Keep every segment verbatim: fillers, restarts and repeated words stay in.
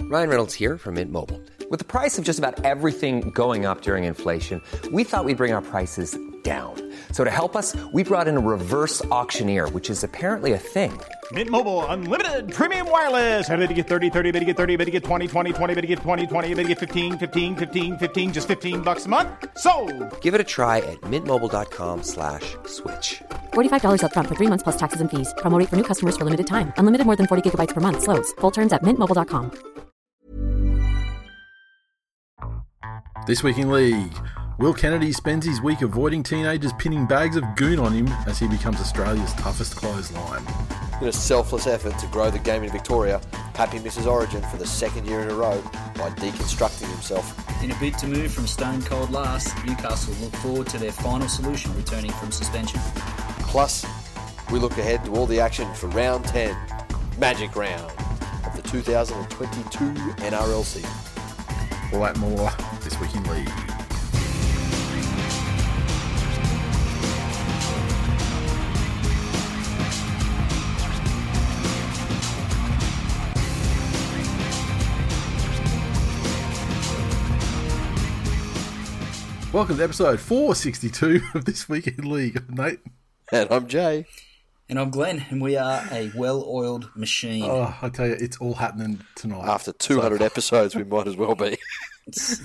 Ryan Reynolds here from Mint Mobile. With the price of just about everything going up during inflation, we thought we'd bring our prices down. So to help us, we brought in a reverse auctioneer, which is apparently a thing. Mint Mobile Unlimited Premium Wireless. How to get thirty, thirty, how to get thirty, how to get twenty, twenty, twenty, how to get twenty, twenty, how to get fifteen, fifteen, fifteen, fifteen, just fifteen bucks a month? Sold! Give it a try at mintmobile.com slash switch. forty-five dollars up front for three months plus taxes and fees. Promo rate for new customers for limited time. Unlimited more than forty gigabytes per month. Slows full terms at mint mobile dot com. This week in League, Will Kennedy spends his week avoiding teenagers pinning bags of goon on him as he becomes Australia's toughest clothesline. In a selfless effort to grow the game in Victoria, Pappy misses Origin for the second year in a row by deconstructing himself. In a bid to move from stone cold last, Newcastle look forward to their final solution returning from suspension. Plus, we look ahead to all the action for round ten, Magic Round, of the two thousand twenty-two N R L season. All that more this week in League. Welcome to episode four sixty-two of This Week in League. I'm Nate. And I'm Jay. And I'm Glenn, and we are a well-oiled machine. Oh, I tell you, it's all happening tonight. After two hundred so episodes, we might as well be. That's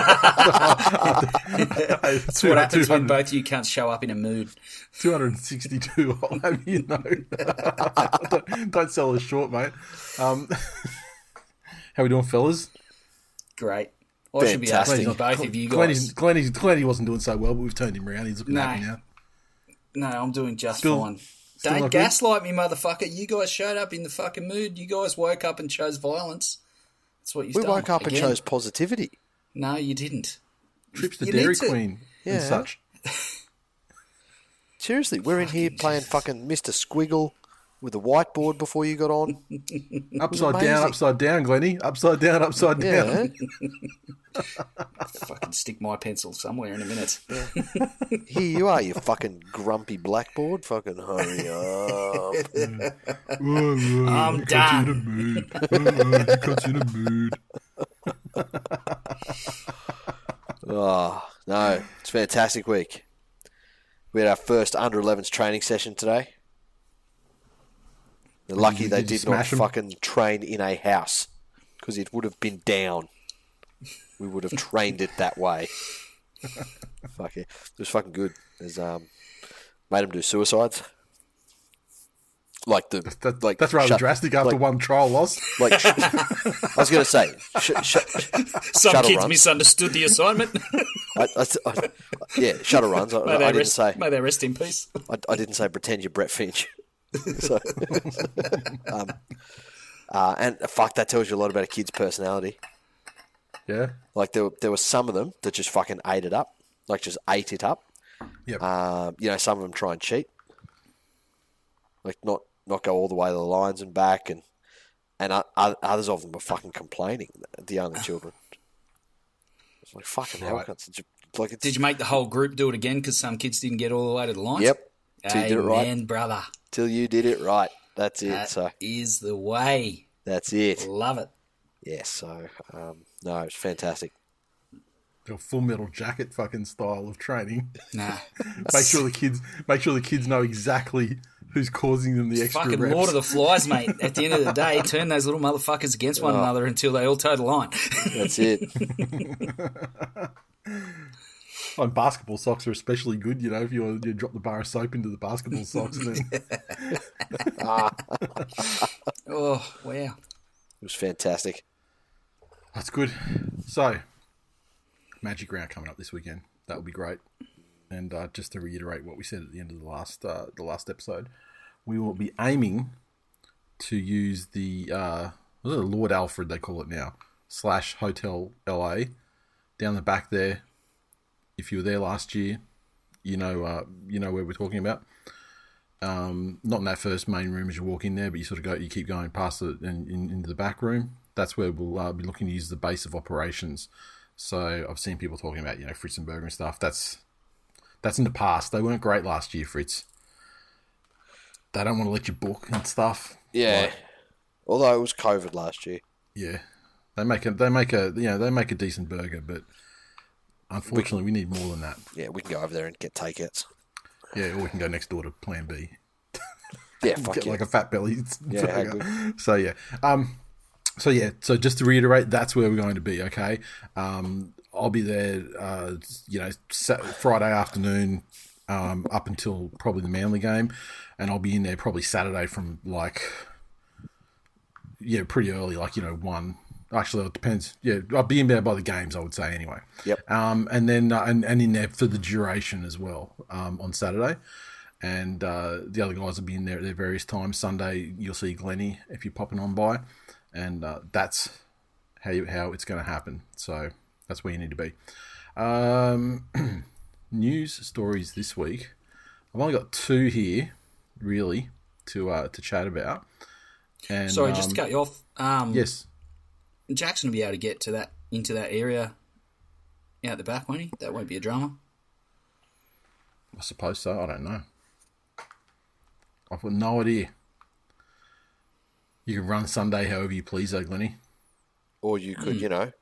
what happens when both you can't show up in a mood. two hundred sixty-two, I'll have you know. don't, don't sell us short, mate. Um, how we doing, fellas? Great. I should be asking both of you guys. Glenn, Glenn, he wasn't doing so well, but we've turned him around. He's looking no. happy now. No, I'm doing just still, fine. Still Don't like gaslight me, motherfucker. You guys showed up in the fucking mood. You guys woke up and chose violence. That's what you've we done. We woke up again. and chose positivity. No, you didn't. Trips to you Dairy Queen yeah. and such. Seriously, we're in here playing fucking Mister Squiggle with a whiteboard before you got on. Upside down, upside down, Glenny. Upside down, upside down. Yeah. Fucking stick my pencil somewhere in a minute. Yeah. Here you are, you fucking grumpy blackboard. Fucking hurry up. I'm done. Got in a mood. Oh, no. It's a fantastic week. We had our first under elevens training session today. They're lucky they did not fucking train in a house because it would have been down. We would have trained it that way. Fuck it. It was fucking good. There's, um, made them do suicides. Like the that, like that's rather shut, drastic after like, one trial loss. Like sh- I was going to say, sh- sh- some kids runs. misunderstood the assignment. I, I, I, yeah, shuttle runs. I, may, I they didn't rest, say. may they rest in peace. I, I didn't say pretend you're Brett Finch. so, um, uh, and fuck, that tells you a lot about a kid's personality. Yeah, like there, there were some of them that just fucking ate it up, like just ate it up. Yep. Uh, you know, some of them try and cheat, like not. Not go all the way to the lines and back, and and others of them were fucking complaining. The only children, it's like fucking hell, right. Did you, like it's, did you make the whole group do it again because some kids didn't get all the way to the lines? Yep, till you did it right, Amen, brother. Till you did it right. That's it. That so is the way. That's it. Love it. Yes. Yeah, so um, no, it's fantastic. A Full Metal Jacket fucking style of training. Nah. make sure the kids make sure the kids know exactly who's causing them the it's extra fucking reps. Lord of the Flies, mate. At the end of the day, turn those little motherfuckers against one oh. another until they all toe the line. That's it. On basketball socks are especially good, you know, if you, you drop the bar of soap into the basketball socks. And then... oh, wow. It was fantastic. That's good. So, Magic Round coming up this weekend. That will be great. And uh, just to reiterate what we said at the end of the last uh, the last episode, we will be aiming to use the uh, what is it, Lord Alfred, they call it now, slash Hotel L A down the back there. If you were there last year, you know uh, you know where we're talking about. Um, not in that first main room as you walk in there, but you sort of go, you keep going past it and in, into the back room. That's where we'll uh, be looking to use the base of operations. So I've seen people talking about, you know, Fritzenberger and stuff. That's that's in the past. They weren't great last year, Fritz. They don't want to let you book and stuff. Yeah. Like, although it was COVID last year. Yeah. They make a they make a you know they make a decent burger, but unfortunately we, we need more than that. Yeah, we can go over there and get takeouts. Yeah, or we can go next door to Plan B. Yeah, fuck get yeah. like a fat belly. Yeah, how burger. good. So yeah, um, so yeah, so just to reiterate, that's where we're going to be. Okay, um, I'll be there. Uh, you know, Friday afternoon um, up until probably the Manly game, and I'll be in there probably Saturday from like yeah, pretty early, like you know one. Actually, it depends. Yeah, I'll be in there by the games, I would say, anyway. Yep. Um, and then uh, and, and in there for the duration as well um, on Saturday. And uh, the other guys will be in there at their various times. Sunday, you'll see Glennie if you're popping on by. And uh, that's how you, how it's going to happen. So that's where you need to be. Um, news stories this week. I've only got two here, really, to uh, to chat about. And, Sorry, just um, to cut you off. Um, yes. Jackson will be able to get to that into that area out the back, won't he? That won't be a drama. I suppose so. I don't know. I've got no idea. You can run Sunday however you please, though, Glennie. Or you could, mm. you know,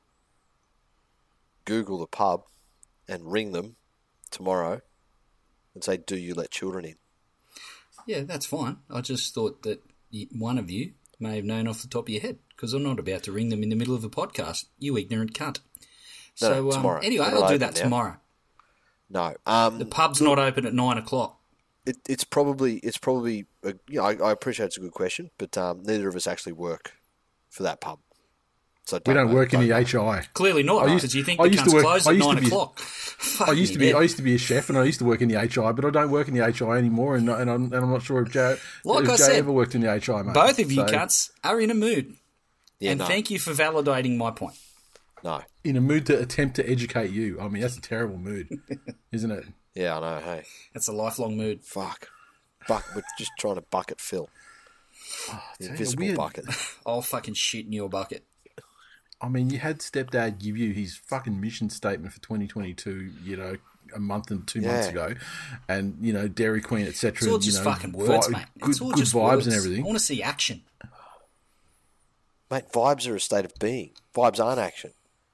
Google the pub and ring them tomorrow and say, do you let children in? Yeah, that's fine. I just thought that one of you may have known off the top of your head, because I'm not about to ring them in the middle of a podcast, you ignorant cunt. No, so no, tomorrow. Um, anyway, Not I'll do open that now. tomorrow. No, um, the pub's not open at nine o'clock. It, it's probably it's probably a, you know, I, I appreciate it's a good question, but um, neither of us actually work for that pub. So we don't know, work in don't the know. H I. Clearly not, because you think the cunt's work, closed at nine be, o'clock. I used to be, I used to be a chef, and I used to work in the H I, but I don't work in the H I anymore, and, and, I'm, and I'm not sure if Jay, like if I Jay said, ever worked in the H I, mate. Both of you so, cunts are in a mood, yeah, and no. thank you for validating my point. No, in a mood to attempt to educate you. I mean, that's a terrible mood, isn't it? Yeah, I know. Hey, that's a lifelong mood. Fuck, Buck, we're just trying to bucket Phil. Oh, the invisible weird... bucket. I'll fucking shit in your bucket. I mean, you had stepdad give you his fucking mission statement for twenty twenty-two, you know, a month and two yeah. months ago, and you know, Dairy Queen, et cetera. It's all just you know, fucking words, vi- mate. Good, it's all good just vibes words. and everything. I want to see action, mate. Vibes are a state of being. Vibes aren't action.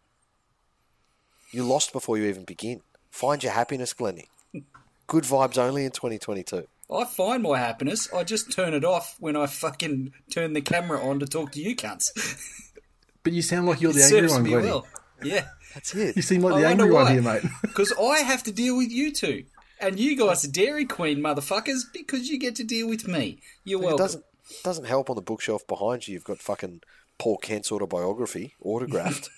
You lost before you even begin. Find your happiness, Glennie. Good vibes only in twenty twenty-two. I find my happiness. I just turn it off when I fucking turn the camera on to talk to you cunts. But you sound like you're it the angry serves one, me Glennie. well. Yeah, that's it. You seem like I the angry why. one here, mate. Because I have to deal with you two. And you guys are Dairy Queen motherfuckers because you get to deal with me. You're welcome. It doesn't, doesn't help on the bookshelf behind you. You've got fucking Paul Kent's autobiography autographed.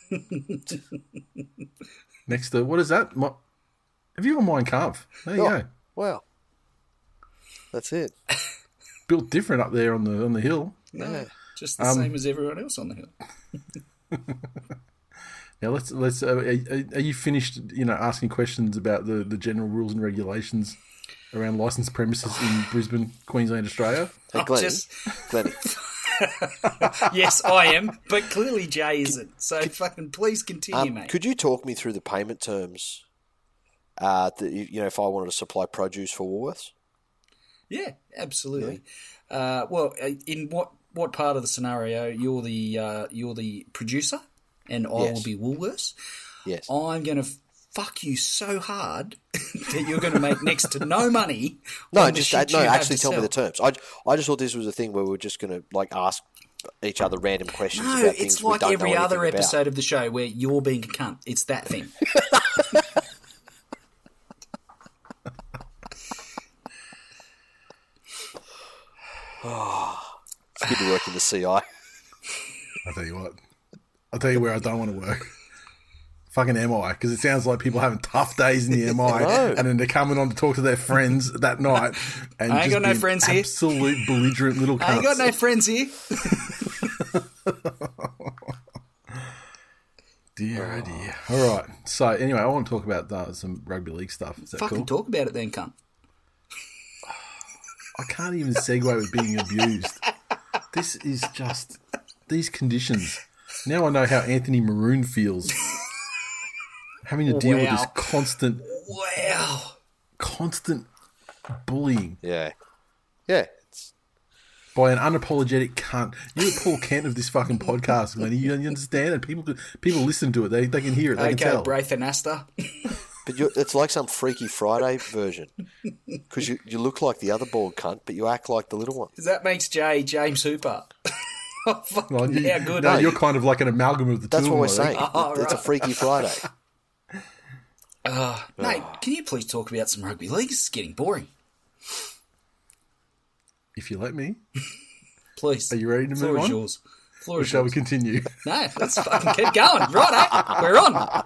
Next to, what is that? My, have you got Mein Kampf? There you oh, go. Wow. That's it. Built different up there on the on the hill. No, yeah. just the um, same as everyone else on the hill. Now let's let's. Uh, are, are you finished? You know, asking questions about the, the general rules and regulations around licensed premises in Brisbane, Queensland, Australia? Hey, Glennie. Just... Glennie. Yes, I am, but clearly Jay isn't. So fucking please continue, Um, mate. could you talk me through the payment terms? Uh, that you you know, if I wanted to supply produce for Woolworths. Yeah, absolutely. Yeah. Uh, well, in what, what part of the scenario you're the uh, you're the producer, and I Yes. will be Woolworths. Yes. I'm going to fuck you so hard that you're going to make next to no money. No, on the just shit uh, no. you have Actually, to tell me sell. the terms. I, I just thought this was a thing where we we're just going to like ask each other random questions No, about things it's we like don't every know other anything episode about. of the show where you're being a cunt. It's that thing. It's good to work in the C I. I'll tell you what. I'll tell you where I don't want to work. Fucking M I, because it sounds like people having tough days in the M I, know. and then they're coming on to talk to their friends that night, and I ain't just got no being friends here. absolute belligerent little cunts. I ain't got no friends here. Dear, oh dear. All right. So anyway, I want to talk about uh, some rugby league stuff. Is that Fucking cool? talk about it then, cunt. I can't even segue with being abused. This is just these conditions. Now I know how Anthony Maroon feels. Having to deal with Wow. this constant, Wow. constant bullying Yeah, yeah. It's, by by an unapologetic cunt. You're Paul Kent of this fucking podcast, Glenn. You, you understand? And people people listen to it. They they can hear it. They Okay, can tell. Braith and Asta. But you're, it's like some Freaky Friday version. Because you, you look like the other bald cunt, but you act like the little one. That makes Jay James Hooper. Oh, fucking Well, you, how good. no, are you're you? kind of like an amalgam of the That's two what we're of them, I think. saying. Oh, It's a right. Freaky Friday. Uh, mate, can you please talk about some rugby league? It's getting boring. If you let me. Please. Are you ready to Floor move is on? yours. Floor Or is shall we yours. continue? No, let's fucking keep going. Right, eh? We're on.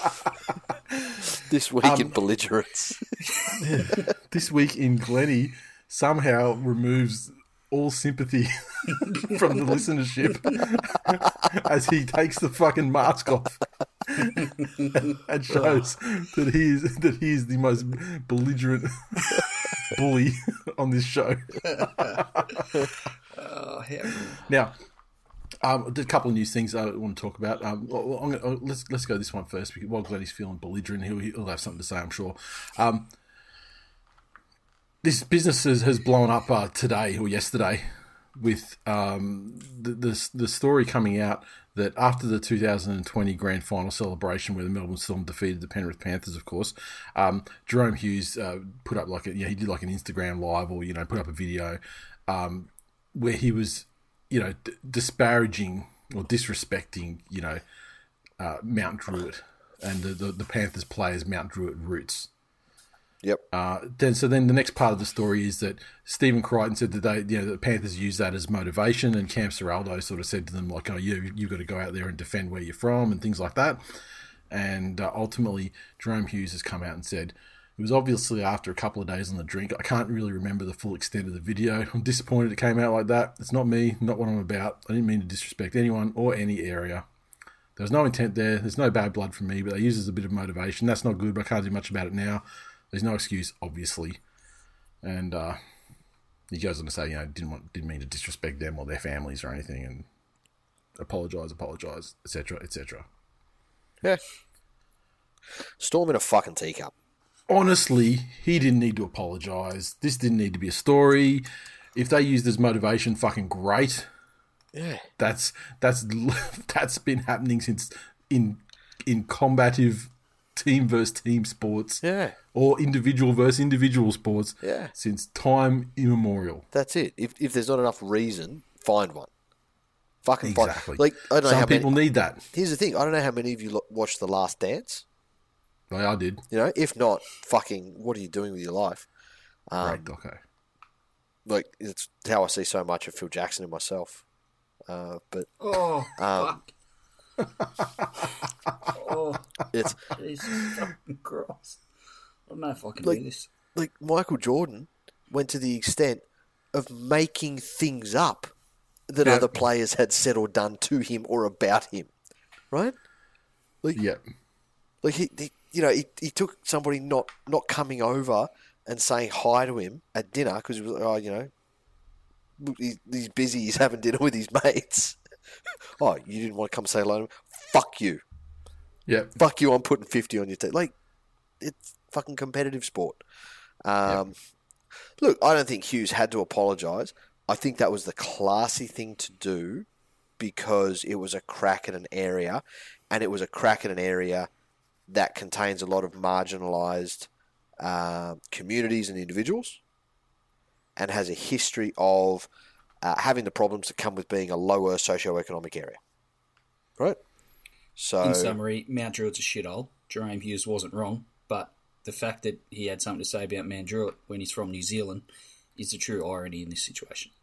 This week Um, in belligerence. This week in Glenny somehow removes all sympathy from the listenership as he takes the fucking mask off and shows that he is that he is the most belligerent bully on this show. Oh, how... Now, um, a couple of news things I want to talk about. Um, well, I'm gonna, let's let's go this one first because while Glenny's feeling belligerent, he'll, he'll have something to say, I'm sure. Um, this business has, has blown up uh, today or yesterday with um, the, the the story coming out that after the two thousand twenty grand final celebration where the Melbourne Storm defeated the Penrith Panthers, of course, um, Jerome Hughes uh, put up like a, you know, he did like an Instagram live or, you know, put up a video um, where he was, you know, d- disparaging or disrespecting, you know, uh, Mount Druitt and the, the, the Panthers players' Mount Druitt roots. Yep. Uh, then, so then the next part of the story is that Stephen Crichton said that they, you know, the Panthers use that as motivation, and Cam Serraldo sort of said to them like, "Oh, you you've got to go out there and defend where you're from," and things like that. And uh, ultimately, Jerome Hughes has come out and said it was obviously after a couple of days on the drink. I can't really remember the full extent of the video. I'm disappointed it came out like that. It's not me, not what I'm about. I didn't mean to disrespect anyone or any area. There was no intent there. There's no bad blood from me, but they use it as a bit of motivation. That's not good, but I can't do much about it now. There's no excuse, obviously. And uh, he goes on to say, you know, didn't want, didn't mean to disrespect them or their families or anything, and apologise, apologise, et cetera, et cetera. Yeah. Storm in a fucking teacup. Honestly, he didn't need to apologise. This didn't need to be a story. If they used as motivation, fucking great. Yeah. That's that's that's been happening since in in combative team versus team sports. Yeah. Or individual versus individual sports. Yeah. Since time immemorial. That's it. If if there's not enough reason, find one. Fucking Exactly. find. Like, I don't know Some how people many, need that. Here's the thing. I don't know how many of you lo- watched The Last Dance. Like I did. You know, if not, fucking, what are you doing with your life? Um, Great doco. Like, it's how I see so much of Phil Jackson in myself. Uh, but Oh, Um, fuck. Oh, it's Jesus fucking Christ. I don't know if I can Like- do this. like Michael Jordan went to the extent of making things up that Yeah. other players had said or done to him or about him, right? Like, Yeah. like he, he you know, he, he took somebody not, not coming over and saying hi to him at dinner because he was like, oh, you know, he, he's busy, he's having dinner with his mates. Oh, you didn't want to come say hello to him? Fuck you. Yeah. Fuck you, I'm putting fifty on your team. Like, it's fucking competitive sport. Um, Look, I don't think Hughes had to apologise. I think that was the classy thing to do because it was a crack in an area, and it was a crack in an area that contains a lot of marginalised uh, communities and individuals and has a history of uh, having the problems that come with being a lower socioeconomic area. Right? So, In summary, Mount Druitt's a shithole. Jerome Hughes wasn't wrong, but the fact that he had something to say about Mount Druitt when he's from New Zealand is the true irony in this situation.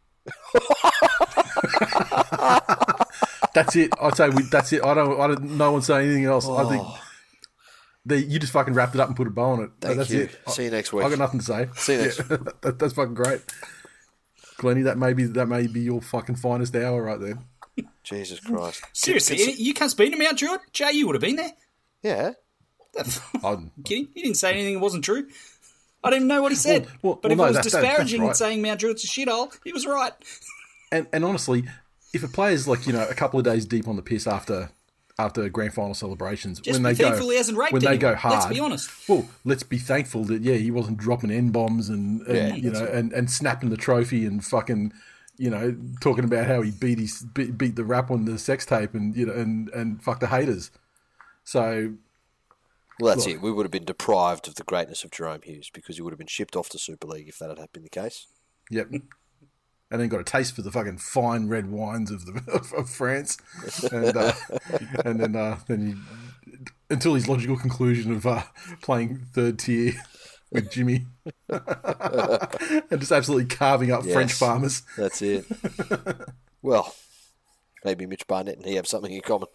That's it. I'd say we, that's it. I don't. I don't. No one say anything else. I think Oh. the, you just fucking wrapped it up and put a bow on it. Thank that's you. it. See you next I, week. I got nothing to say. See you next Yeah, that, that's fucking great, Glenny. That may be that may be your fucking finest hour right there. Jesus Christ. Seriously, you can't speak to Mount Druitt? Jay, you would have been there. Yeah. I'm kidding. He didn't say anything that wasn't true. I didn't even know what he said. Well, well, but well, if no, it was that's- that- that's disparaging right. and saying Mount Druitt's a shithole, he was right. And and honestly, if a player's like, you know, a couple of days deep on the piss after after grand final celebrations, Just when be they go thankful he hasn't raped when they go anyone. hard, Let's be honest. Well, let's be thankful that yeah, he wasn't dropping n bombs and, and Yeah, you know that's right. and, and snapping the trophy and fucking you know, talking about how he beat his beat, beat the rap on the sex tape and you know and and fuck the haters. So, well, that's look, it. We would have been deprived of the greatness of Jerome Hughes because he would have been shipped off to Super League if that had been the case. Yep. And then got a taste for the fucking fine red wines of the of, of France, and uh, and then uh, then he, until his logical conclusion of uh, playing third tier with Jimmy, and just absolutely carving up Yes, French farmers. That's it. Well, maybe Mitch Barnett and he have something in common.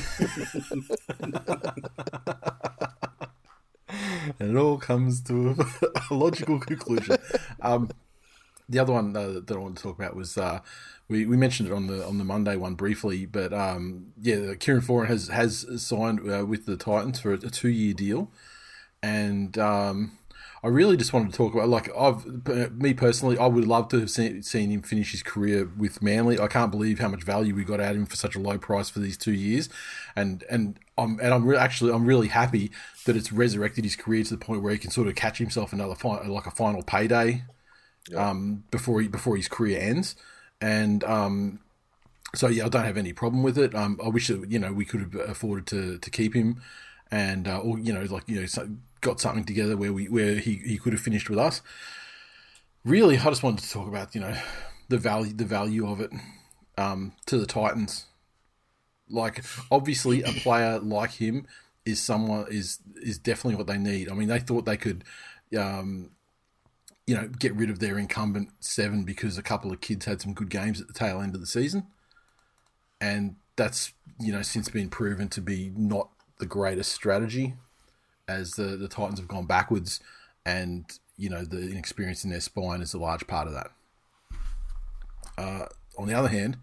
And it all comes to a, a logical conclusion. Um, the other one uh, that I wanted to talk about was uh, we, we mentioned it on the on the Monday one briefly, but um, yeah, Kieran Foran has has signed uh, with the Titans for a, a two year deal, and um, I really just wanted to talk about like I've me personally, I would love to have seen, seen him finish his career with Manly. I can't believe how much value we got out of him for such a low price for these two years, and and I'm and I'm re- actually I'm really happy that it's resurrected his career to the point where he can sort of catch himself another fi- like a final payday. Yeah. Um, before he, before his career ends, and um, so yeah, I don't have any problem with it. Um, I wish that you know we could have afforded to, to keep him, and uh, or you know like you know so, got something together where we where he, he could have finished with us. Really, I just wanted to talk about you know the value the value of it um, to the Titans. Like obviously, a player like him is someone is is definitely what they need. I mean, they thought they could. Um, you know, get rid of their incumbent seven because a couple of kids had some good games at the tail end of the season. And that's, you know, since been proven to be not the greatest strategy as the, the Titans have gone backwards and, you know, the inexperience in their spine is a large part of that. Uh, on the other hand,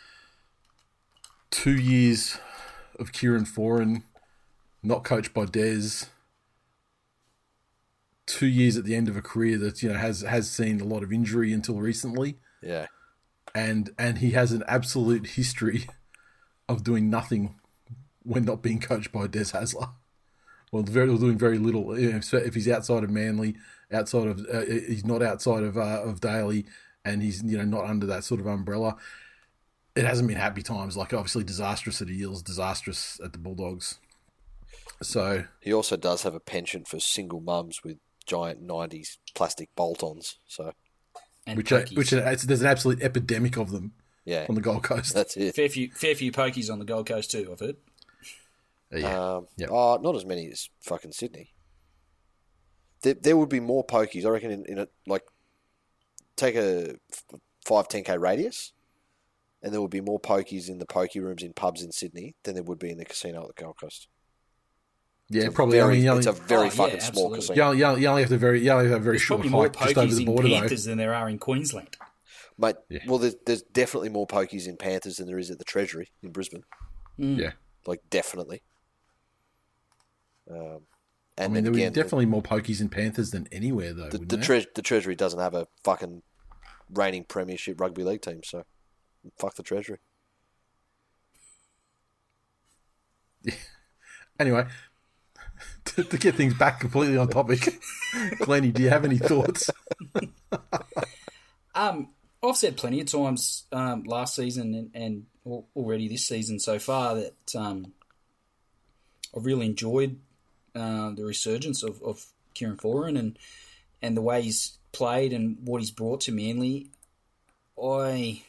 two years of Kieran Foran, not coached by Des, two years at the end of a career that you know has has seen a lot of injury until recently. Yeah, and and he has an absolute history of doing nothing when not being coached by Des Hasler. Well, very doing very little. You know, if he's outside of Manly, outside of uh, he's not outside of uh, of Daly, and he's you know not under that sort of umbrella. It hasn't been happy times. Like obviously disastrous at Eels, disastrous at the Bulldogs. So he also does have a penchant for single mums with giant nineties plastic bolt-ons, so and which are, pokies. which are, it's, there's an absolute epidemic of them. Yeah. On the Gold Coast. That's it. Fair few, fair few pokies on the Gold Coast too, I've heard. Uh, yeah. Um, yep. Oh, not as many as fucking Sydney. There, there would be more pokies, I reckon. In, in a like, take a five ten k radius, and there would be more pokies in the pokey rooms in pubs in Sydney than there would be in the casino at the Gold Coast. Yeah, it's probably. Very, I mean, you it's only, a very oh, fucking yeah, small absolutely. casino. you only, you only- you only have to very, you only have a very There's short probably more hike just over pokies the in border, Panthers though. than there are in Queensland. Mate, Yeah. well, there's, there's definitely more pokies in Panthers than there is at the Treasury in Brisbane. Yeah, Like, definitely. Um, I and mean, then there were again, definitely more pokies in Panthers than anywhere, though. the, wouldn't the, there? tre- the Treasury doesn't have a fucking reigning premiership rugby league team, so fuck the Treasury. Anyway, to, to get things back completely on topic, Glennie, do you have any thoughts? Um, I've said plenty of times um, last season and, and al- already this season so far that um, I've really enjoyed uh, the resurgence of, of Kieran Foran and and the way he's played and what he's brought to Manly. I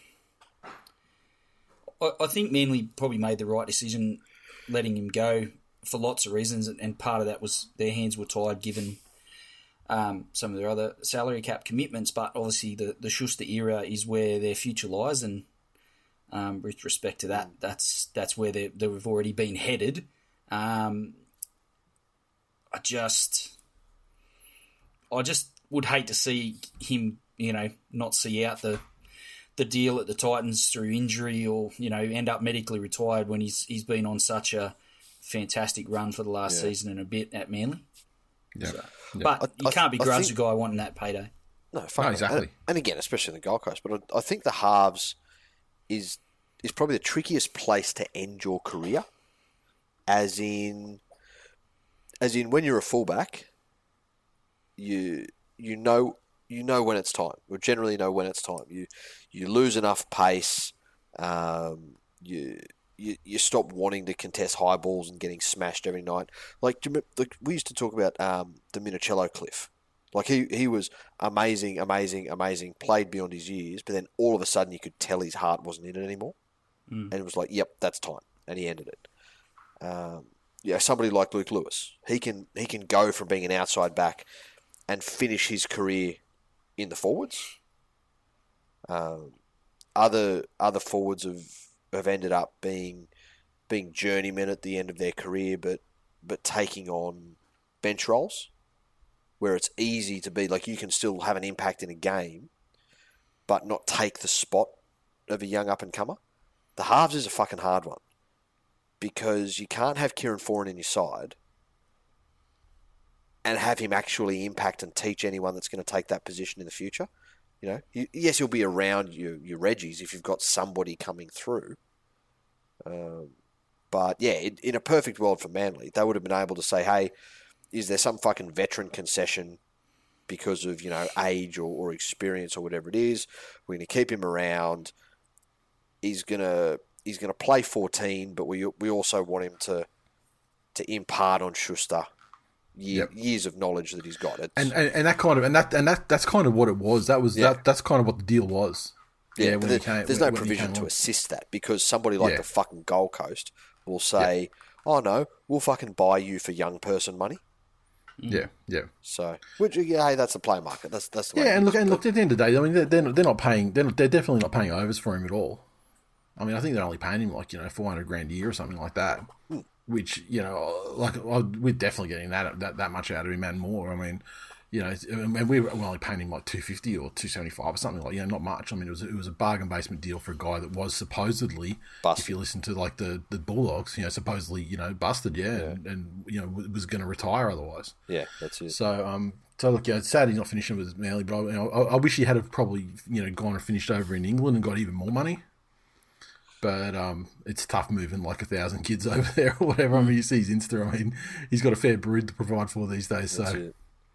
I, I think Manly probably made the right decision letting him go for lots of reasons, and part of that was their hands were tied given um, some of their other salary cap commitments, but obviously the, the Schuster era is where their future lies, and um, with respect to that, that's that's where they, they've already been headed. Um, I just, I just would hate to see him, you know, not see out the the deal at the Titans through injury, or you know, end up medically retired when he's he's been on such a fantastic run for the last Yeah. season and a bit at Manly. Yeah. So, Yeah. But I- you I- can't be I grudge think- a guy wanting that payday. No, fuck No, no. exactly. And, and again, especially in the Gold Coast, but I, I think the halves is is probably the trickiest place to end your career. As in, as in, when you're a fullback, you you know you know when it's time. You generally know when it's time. You you lose enough pace. Um, you you you stop wanting to contest high balls and getting smashed every night. Like, do you remember, like we used to talk about um, the Minicello cliff. Like he, he was amazing, amazing, amazing, played beyond his years, but then all of a sudden you could tell his heart wasn't in it anymore. Mm. And it was like, yep, that's time. And he ended it. Um, yeah, somebody like Luke Lewis, he can he can go from being an outside back and finish his career in the forwards. Um, other other forwards have, have ended up being being journeymen at the end of their career, but but taking on bench roles, where it's easy to be like you can still have an impact in a game, but not take the spot of a young up and comer. The halves is a fucking hard one because you can't have Kieran Foran in your side and have him actually impact and teach anyone that's going to take that position in the future. You know, you, yes, he'll be around your your Reggies if you've got somebody coming through. Um, but yeah, in, in a perfect world for Manly, they would have been able to say, "Hey, is there some fucking veteran concession because of, you know, age or, or experience or whatever it is? We're going to keep him around. He's gonna he's gonna play fourteen, but we we also want him to to impart on Schuster year, yep. years of knowledge that he's got." It's, and, and and that kind of and that and that that's kind of what it was. That was yeah. that that's kind of what the deal was. Yeah, yeah when there, came, there's when, no provision to on. assist that because somebody like yeah. the fucking Gold Coast will say, yep. "Oh no, we'll fucking buy you for young person money." Yeah, yeah. So, which yeah, hey, that's the play market. That's that's the way yeah. And look, and look. At the end of the day, I mean, they're they're not, they're not paying. They're not, they're definitely not paying overs for him at all. I mean, I think they're only paying him like, you know, four hundred grand a year or something like that. Hmm. Which, you know, like we're definitely getting that that that much out of him and more. I mean, you know, and we were only paying him like two fifty or two seventy five or something like, you know, not much. I mean, it was it was a bargain basement deal for a guy that was supposedly, busted. If you listen to like the, the Bulldogs, you know, supposedly, you know, busted, yeah, yeah. And, and you know was going to retire otherwise. Yeah, that's it. So, um, so look, yeah, it's sad he's not finishing with Manly, but you know, I, I wish he had have probably, you know, gone and finished over in England and got even more money. But um, it's tough moving like a thousand kids over there or whatever. I mean, you see his Insta. I mean, he's got a fair brood to provide for these days. So. That's it.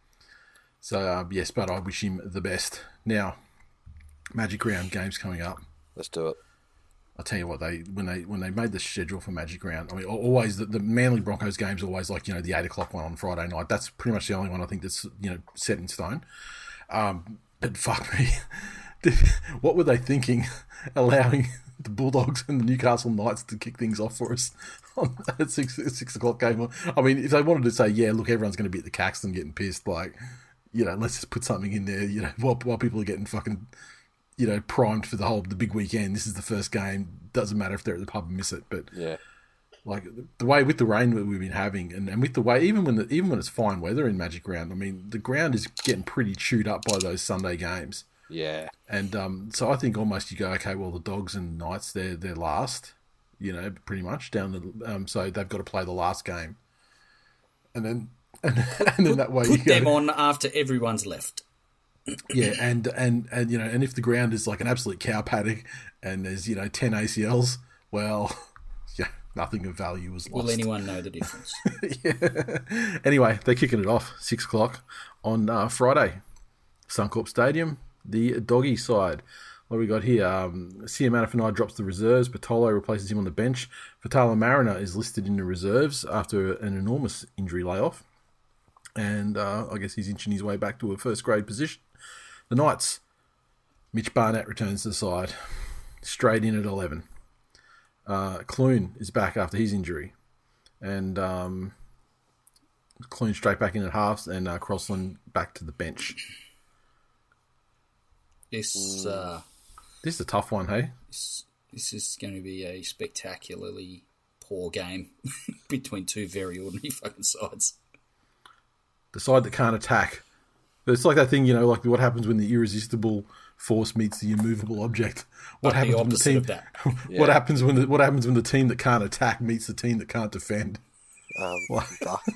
So, uh, yes, but I wish him the best. Now, Magic Round games coming up. Let's do it. I'll tell you what, they when they when they made the schedule for Magic Round, I mean, always, the, the Manly Broncos game's always like, you know, the eight o'clock one on Friday night. That's pretty much the only one I think that's, you know, set in stone. Um, but fuck me. What were they thinking, allowing the Bulldogs and the Newcastle Knights to kick things off for us on that six, six o'clock game? I mean, if they wanted to say, yeah, look, everyone's going to be at the Caxton getting pissed, like, you know, let's just put something in there, you know, while, while people are getting fucking, you know, primed for the whole, the big weekend. This is the first game. Doesn't matter if they're at the pub and miss it. But, yeah, like, the way with the rain that we've been having and, and with the way, even when the, even when it's fine weather in Magic Round, I mean, the ground is getting pretty chewed up by those Sunday games. Yeah. And um, so I think almost you go, okay, well, the Dogs and Knights, they're, they're last, you know, pretty much down the, um, so they've got to play the last game. And then, And, and then that way put you go, them on after everyone's left. Yeah, and, and, and you know, and if the ground is like an absolute cow paddock and there's, you know, ten A C Ls, well, yeah, nothing of value is lost. Will anyone know the difference? Yeah. Anyway, they're kicking it off six o'clock on uh, Friday, Suncorp Stadium, the doggy side. What have we got here? Um, Siamanafani drops the reserves. Patolo replaces him on the bench. Fatala Mariner is listed in the reserves after an enormous injury layoff. And uh, I guess he's inching his way back to a first-grade position. The Knights, Mitch Barnett returns to the side, straight in at eleven. Uh, Clune is back after his injury. And um, Clune straight back in at halves, and uh, Crossland back to the bench. This, uh, this is a tough one, hey? This, this is going to be a spectacularly poor game between two very ordinary fucking sides. The side that can't attack. It's like that thing, you know, like what happens when the irresistible force meets the immovable object. What but happens the when the team? Of that. Yeah. What happens when the what happens when the team that can't attack meets the team that can't defend? Um,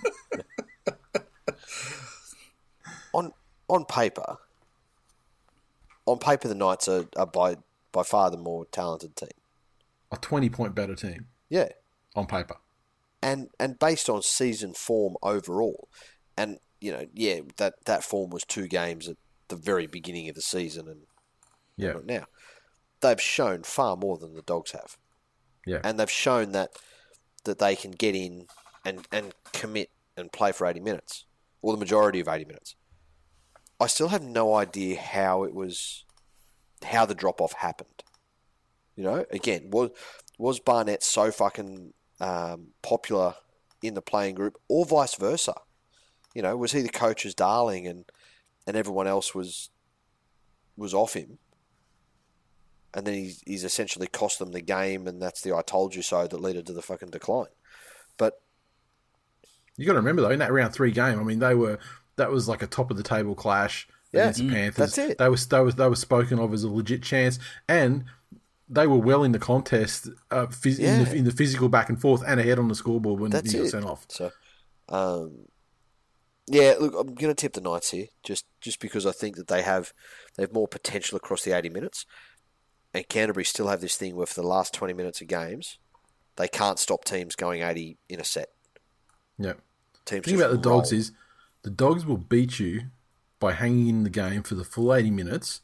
on on paper, on paper, the Knights are, are by by far the more talented team. A twenty point better team. Yeah, on paper, and and based on season form overall, and you know, yeah, that, that form was two games at, the very beginning of the season and Yeah. not now. They've shown far more than the Dogs have. Yeah. And they've shown that that they can get in and, and commit and play for eighty minutes, or the majority of eighty minutes. I still have no idea how it was, how the drop-off happened. You know, again, was was Barnett so fucking um, popular in the playing group, or vice versa? You know, was he the coach's darling and, and everyone else was was off him? And then he's, he's essentially cost them the game, and that's the I told you so that led to the fucking decline. But you got to remember though, in that round three game, I mean, they were that was like a top of the table clash Yeah, against the mm, Panthers. that's it. They were they were they were spoken of as a legit chance, and they were well in the contest, uh, phys- in, the, Yeah. in the physical back and forth, and ahead on the scoreboard when that's he got it. sent off. So, um, yeah, look, I'm going to tip the Knights here, just just because I think that they have they have more potential across the eighty minutes, and Canterbury still have this thing where for the last twenty minutes of games, they can't stop teams going eighty in a set. Yeah. Teams The thing just about the Dogs roll. is the Dogs will beat you by hanging in the game for the full eighty minutes.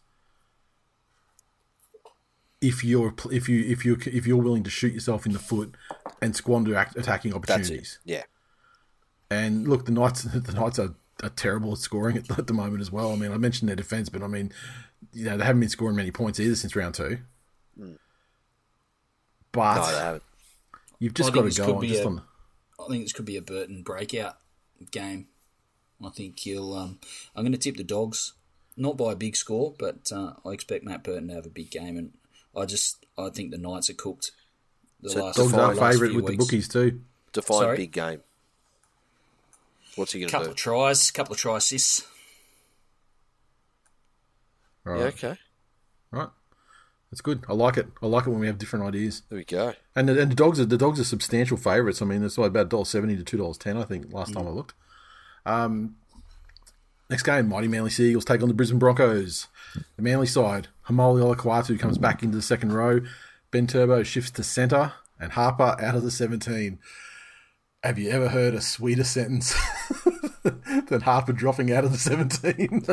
If you're if you if you if you're willing to shoot yourself in the foot and squander act, attacking That's opportunities. it. Yeah. And look, the Knights the Knights are, are terrible at scoring at, at the moment as well. I mean, I mentioned their defence, but I mean, you know, they haven't been scoring many points either since round two. Mm. But No, they haven't. you've just I got think to this go could on. be Just a- on I think this could be a Burton breakout game. I think he'll. Um, I'm going to tip the Dogs, not by a big score, but uh, I expect Matt Burton to have a big game, and I just I think the Knights are cooked. The So last, Dogs Define- are the last favourite few with the weeks. bookies too. Define Sorry? big game. What's he going to Couple do? of tries, couple of try assists. Right. Yeah, okay. Right. That's good. I like it. I like it when we have different ideas. There we go. And the, and the dogs are the dogs are substantial favourites. I mean, it's like about one dollar seventy to two dollars ten. I think last time I looked. Um, next game, Mighty Manly Sea Eagles take on the Brisbane Broncos. The Manly side, Hamoli Olakwatu comes back into the second row. Ben Turbo shifts to centre, and Harper out of the seventeen. Have you ever heard a sweeter sentence than Harper dropping out of the seventeen?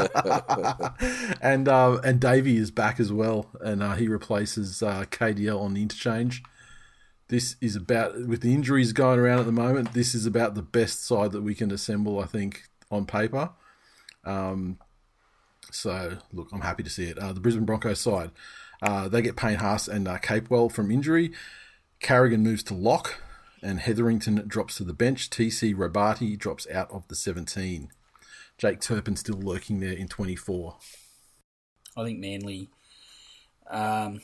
and uh, and Davey is back as well, and uh, he replaces uh, K D L on the interchange. This is about, with the injuries going around at the moment, this is about the best side that we can assemble, I think, on paper. Um, so, look, I'm happy to see it. Uh, the Brisbane Broncos side, uh, they get Payne Haas and uh, Capewell from injury. Carrigan moves to lock, and Hetherington drops to the bench. T C Robati drops out of the seventeen. Jake Turpin still lurking there in twenty-four. I think Manly, um,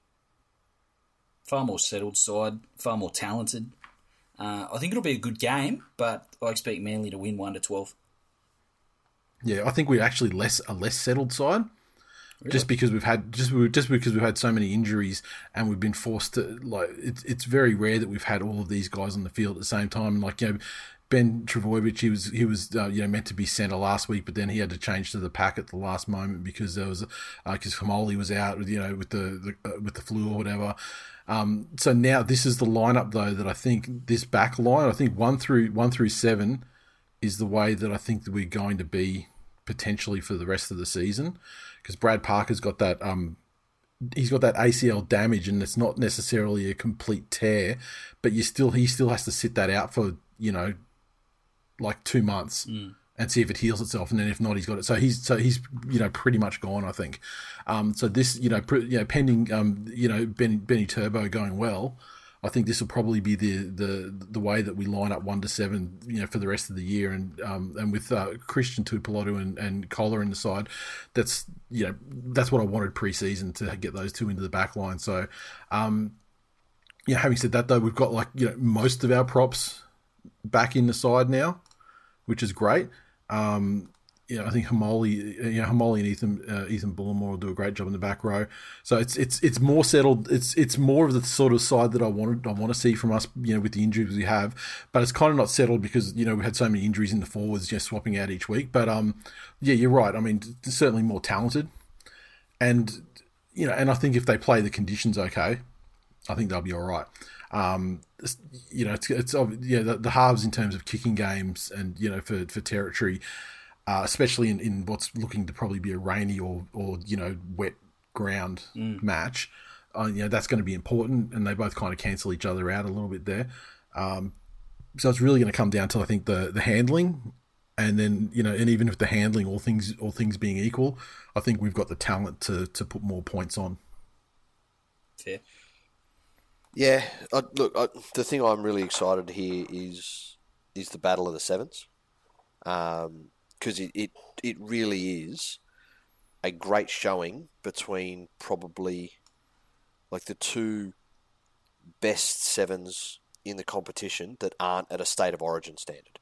far more settled side, far more talented. Uh, I think it'll be a good game, but I expect Manly to win one to twelve. Yeah, I think we're actually less a less settled side, really? just because we've had just just because we've had so many injuries and we've been forced to, like, it's it's very rare that we've had all of these guys on the field at the same time. Like, you know, Ben Trebojevic, he was he was uh, you know meant to be centre last week, but then he had to change to the pack at the last moment because there was because uh, Hamoli was out, you know, with the, the uh, with the flu or whatever. Um, so now this is the lineup though that I think this back line, I think one through one through seven is the way that I think that we're going to be potentially for the rest of the season, because Brad Parker's got that um he's got that A C L damage, and it's not necessarily a complete tear, but you still he still has to sit that out for, you know, like two months mm. and see if it heals itself, and then if not, he's got it. So he's so he's you know pretty much gone, I think. Um, so this you know pr- you know pending um you know Benny, Benny Turbo going well, I think this will probably be the, the the way that we line up one to seven, you know, for the rest of the year, and um and with uh, Christian Tuipulotu and and Kohler in the side, that's you know that's what I wanted pre-season, to get those two into the back line. So, um, yeah. Having said that, though, we've got, like, you know, most of our props back in the side now, which is great. Um, you know, I think Hamoli, you know, Hamoli and Ethan uh, Ethan Bullimore will do a great job in the back row. So it's it's it's more settled. It's it's more of the sort of side that I wanted I want to see from us, you know, with the injuries we have. But it's kind of not settled because, you know, we had so many injuries in the forwards, just swapping out each week. But um, yeah, you're right. I mean, certainly more talented, and you know, and I think if they play the conditions okay, I think they'll be all right. Um, you know, it's it's yeah the, the halves in terms of kicking games and, you know, for for territory. uh, especially in, in what's looking to probably be a rainy or, or you know, wet ground Mm. match. Uh, you know, that's going to be important, and they both kind of cancel each other out a little bit there. Um, so it's really going to come down to, I think, the the handling, and then, you know, and even if the handling, all things all things being equal, I think we've got the talent to to put more points on. Fair. Yeah, I, look, I, the thing I'm really excited to hear is is the Battle of the Sevens, because um, it, it it really is a great showing between probably like the two best sevens in the competition that aren't at a state of origin standard.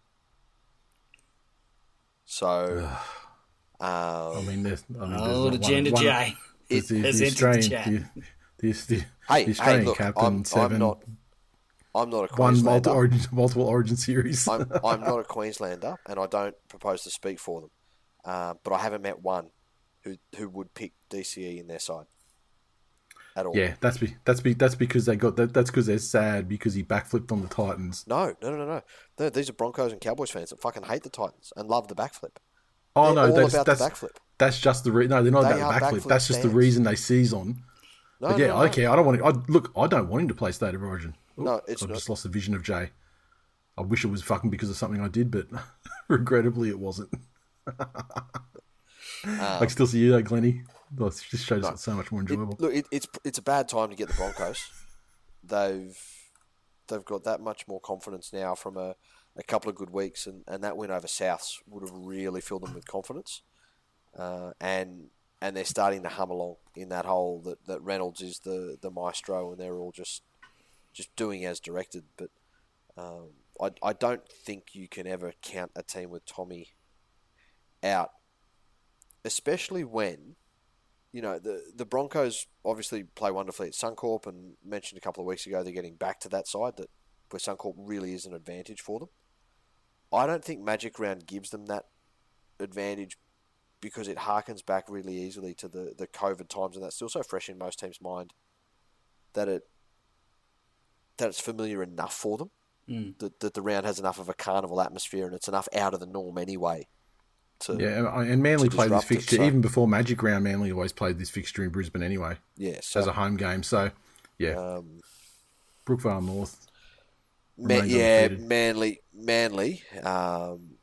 So, um, I mean, there's, I mean, there's Oh, not the Agenda one- J. There's the, has the entered the Australian, chat. the, the, the, hey, the Australian hey, look, captain, I'm, seven, I'm not, I'm not a one Queenslander. multiple origin, multiple origin series. I'm, I'm not a Queenslander, and I don't propose to speak for them. Uh, but I haven't met one who who would pick D C E in their side at all. Yeah, that's be, that's be, that's because they got that. That's because they're sad because he backflipped on the Titans. No, no, no, no, no. No, these are Broncos and Cowboys fans that fucking hate the Titans and love the backflip. Oh They're no, all that's about that's the backflip. that's just the re- no. They're not They about are the backflip. backflip That's just the fans. reason they seize on. No, But yeah, no, no. okay. I don't want to. I, look, I don't want him to play State of Origin. Ooh, No, it's I've not. just lost the vision of Jay. I wish it was fucking because of something I did, but regrettably it wasn't. I can still see you though, Glennie. Well, it just shows it's so much more It- enjoyable. look, it, it's it's a bad time to get the Broncos. they've they've got that much more confidence now from a, a couple of good weeks, and, and that win over Souths would have really filled them with confidence. Uh, and and they're starting to hum along in that hole that, that Reynolds is the, the maestro, and they're all just just doing as directed. But um, I I don't think you can ever count a team with Tommy out, especially when, you know, the the Broncos obviously play wonderfully at Suncorp, and mentioned a couple of weeks ago they're getting back to that side that where Suncorp really is an advantage for them. I don't think Magic Round gives them that advantage because it harkens back really easily to the, the COVID times, and that's still so fresh in most teams' mind that it that it's familiar enough for them, Mm. that, that the round has enough of a carnival atmosphere and it's enough out of the norm anyway. To, Yeah, and and Manly to played this disrupt it, fixture so- even before Magic Round. Manly always played this fixture in Brisbane anyway, yeah, so, as a home game. So, yeah, um, Brookvale North. Ma- remains yeah, undefeated. Manly, Manly. Um,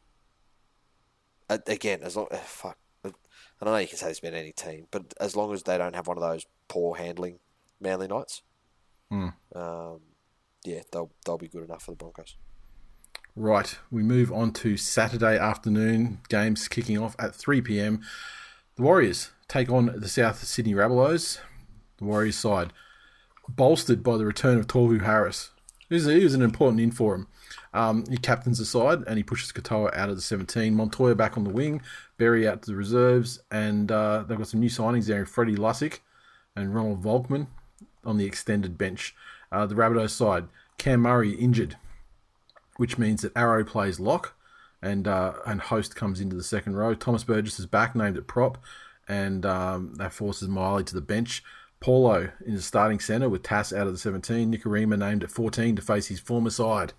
a- again, as long uh, fuck, I don't know. You can say this about any team, but as long as they don't have one of those poor handling Manly nights, Hmm. um, yeah, they'll they'll be good enough for the Broncos. Right, we move on to Saturday afternoon games kicking off at three p.m. The Warriors take on the South Sydney Rabbitohs. The Warriors side bolstered by the return of Tohu Harris. He was, he was an important in for him. Um, he captains the side and he pushes Katoa out of the seventeen. Montoya back on the wing, Berry out to the reserves, and uh, they've got some new signings there in Freddie Lussick and Ronald Volkman on the extended bench. Uh, the Rabbitohs side, Cam Murray injured, which means that Arrow plays lock and uh, and Host comes into the second row. Thomas Burgess is back, named at prop, and um, that forces Miley to the bench. Paulo in the starting centre with Tass out of the seventeen. Nikorima named at fourteen to face his former side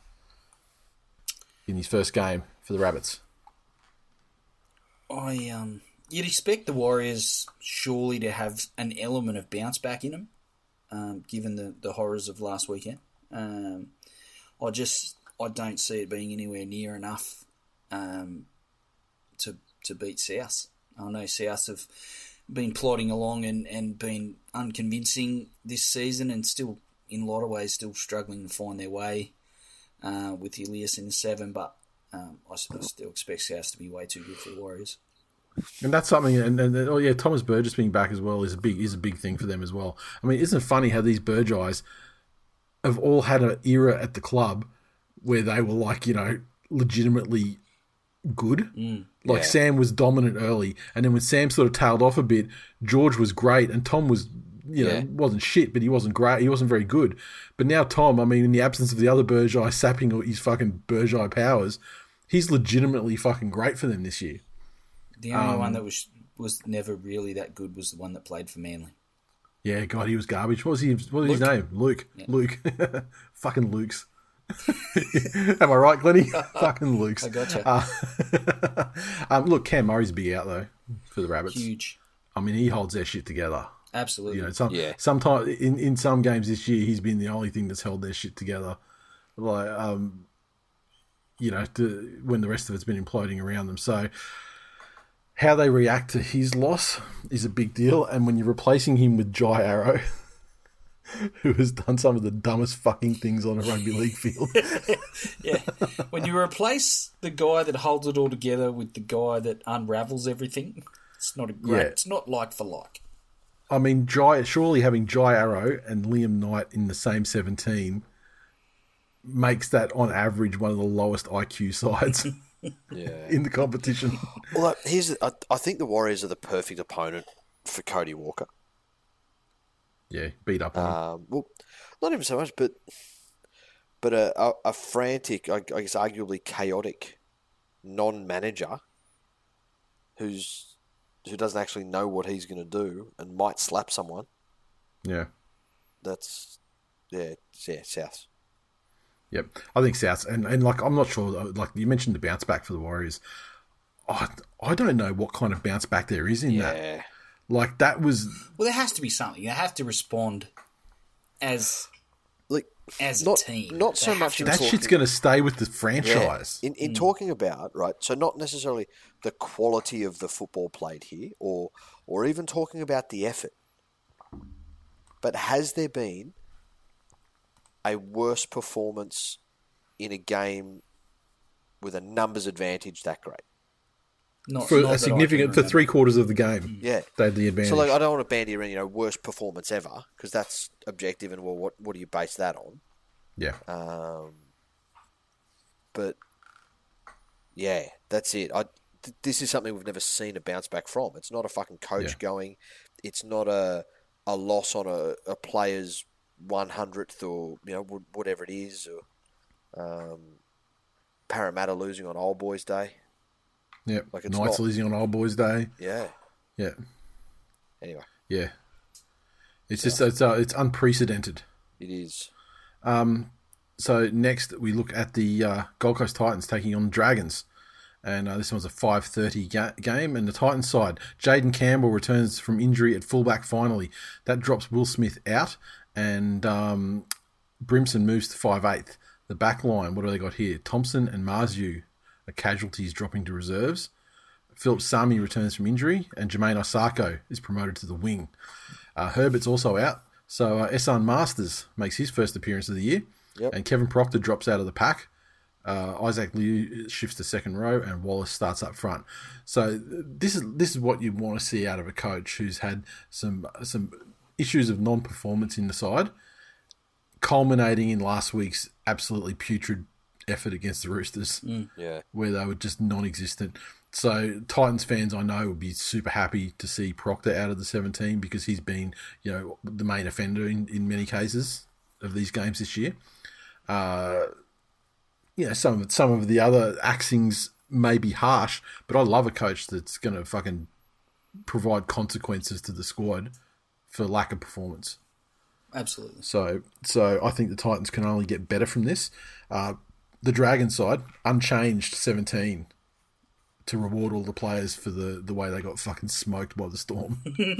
in his first game for the Rabbits. I um, you'd expect the Warriors surely to have an element of bounce back in them, um, given the, the horrors of last weekend. Um, I just I don't see it being anywhere near enough um, to to beat South. I know South have been plodding along and, and been unconvincing this season, and still in a lot of ways still struggling to find their way uh, with Elias in the seven, but um, I, s- I still expect South to be way too good for the Warriors. And that's something, and, and oh yeah, Thomas Burgess being back as well is a big is a big thing for them as well. I mean, isn't it funny how these Burgeyes have all had an era at the club where they were like, you know, legitimately good. Mm, like yeah. Sam was dominant early, and then when Sam sort of tailed off a bit, George was great, and Tom was, you know, Yeah. wasn't shit, but he wasn't great. He wasn't very good. But now Tom, I mean, in the absence of the other Burgeye sapping his fucking Burgeye powers, he's legitimately fucking great for them this year. The only Um, one that was was never really that good was the one that played for Manly. Yeah, God, he was garbage. What was he? What was his Luke. name? Luke. Yeah. Luke. Fucking Luke's. Am I right, Glennie? Fucking Luke's. I gotcha. Uh, um, look, Cam Murray's big out though for the Rabbits. Huge. I mean, he holds their shit together. Absolutely. You know, some, Yeah. sometimes in, in some games this year, he's been the only thing that's held their shit together. Like, um, you know, to, when the rest of it's been imploding around them. So, how they react to his loss is a big deal. And when you're replacing him with Jai Arrow, who has done some of the dumbest fucking things on a rugby league field. Yeah. When you replace the guy that holds it all together with the guy that unravels everything, it's not a great. Yeah. It's not like for like. I mean, Jai, surely having Jai Arrow and Liam Knight in the same seventeen makes that, on average, one of the lowest I Q sides Yeah. in the competition. Well, like, here's I, I think the Warriors are the perfect opponent for Cody Walker. Yeah, beat up on him. Um, well, not even so much, but but a, a, a frantic, I, I guess, arguably chaotic non-manager who's who doesn't actually know what he's going to do and might slap someone. Yeah. That's yeah, yeah, South. Yep. I think South, and, and like, I'm not sure, like, you mentioned the bounce back for the Warriors. I, I don't know what kind of bounce back there is in Yeah. that. Like, that was... Well, there has to be something. They have to respond as Like as not, a team. Not They so have much to. in That talking, shit's going to stay with the yeah, franchise. in in talking about, right, so not necessarily the quality of the football played here or or even talking about the effort. But has there been a worse performance in a game with a numbers advantage that great? Not, For not that I a significant, can for remember. three quarters of the game, Yeah. they had the advantage. So, like, I don't want to bandy around, you know, worst performance ever, because that's objective, and, well, what, what do you base that on? yeah. Um, but, yeah, that's it. I, th- this is something we've never seen a bounce back from. It's not a fucking coach Yeah. going. It's not a a loss on a, a player's one hundredth or, you know, wh- whatever it is. Or um, Parramatta losing on Old Boys Day. Yeah. Like, it's Knights not- losing on Old Boys Day. Yeah. Yeah. Anyway, Yeah. It's just, it's, uh, it's unprecedented. it is. So next we look at the uh, Gold Coast Titans taking on the Dragons. And uh, this one's a five thirty ga- game. And the Titans side, Jaden Campbell returns from injury at fullback finally. That drops Will Smith out. And um, Brimson moves to five eighth. The back line, what do they got here? Thompson and Marzu are casualties dropping to reserves. Philip Sami returns from injury. And Jermaine Osako is promoted to the wing. Uh, Herbert's also out. So uh, Esan Masters makes his first appearance of the year. Yep. And Kevin Proctor drops out of the pack. Uh, Isaac Liu shifts to second row, and Wallace starts up front. So this is this is what you want to see out of a coach who's had some some issues of non-performance in the side, culminating in last week's absolutely putrid effort against the Roosters, Yeah. where they were just non-existent. So Titans fans, I know, would be super happy to see Proctor out of the seventeen because he's been, you know, the main offender in, in many cases of these games this year. Uh, you know, some of, some of the other axings may be harsh, but I love a coach that's going to fucking provide consequences to the squad for lack of performance. Absolutely. So, so I think the Titans can only get better from this. Uh, the Dragon side, unchanged seventeen to reward all the players for the, the way they got fucking smoked by the Storm.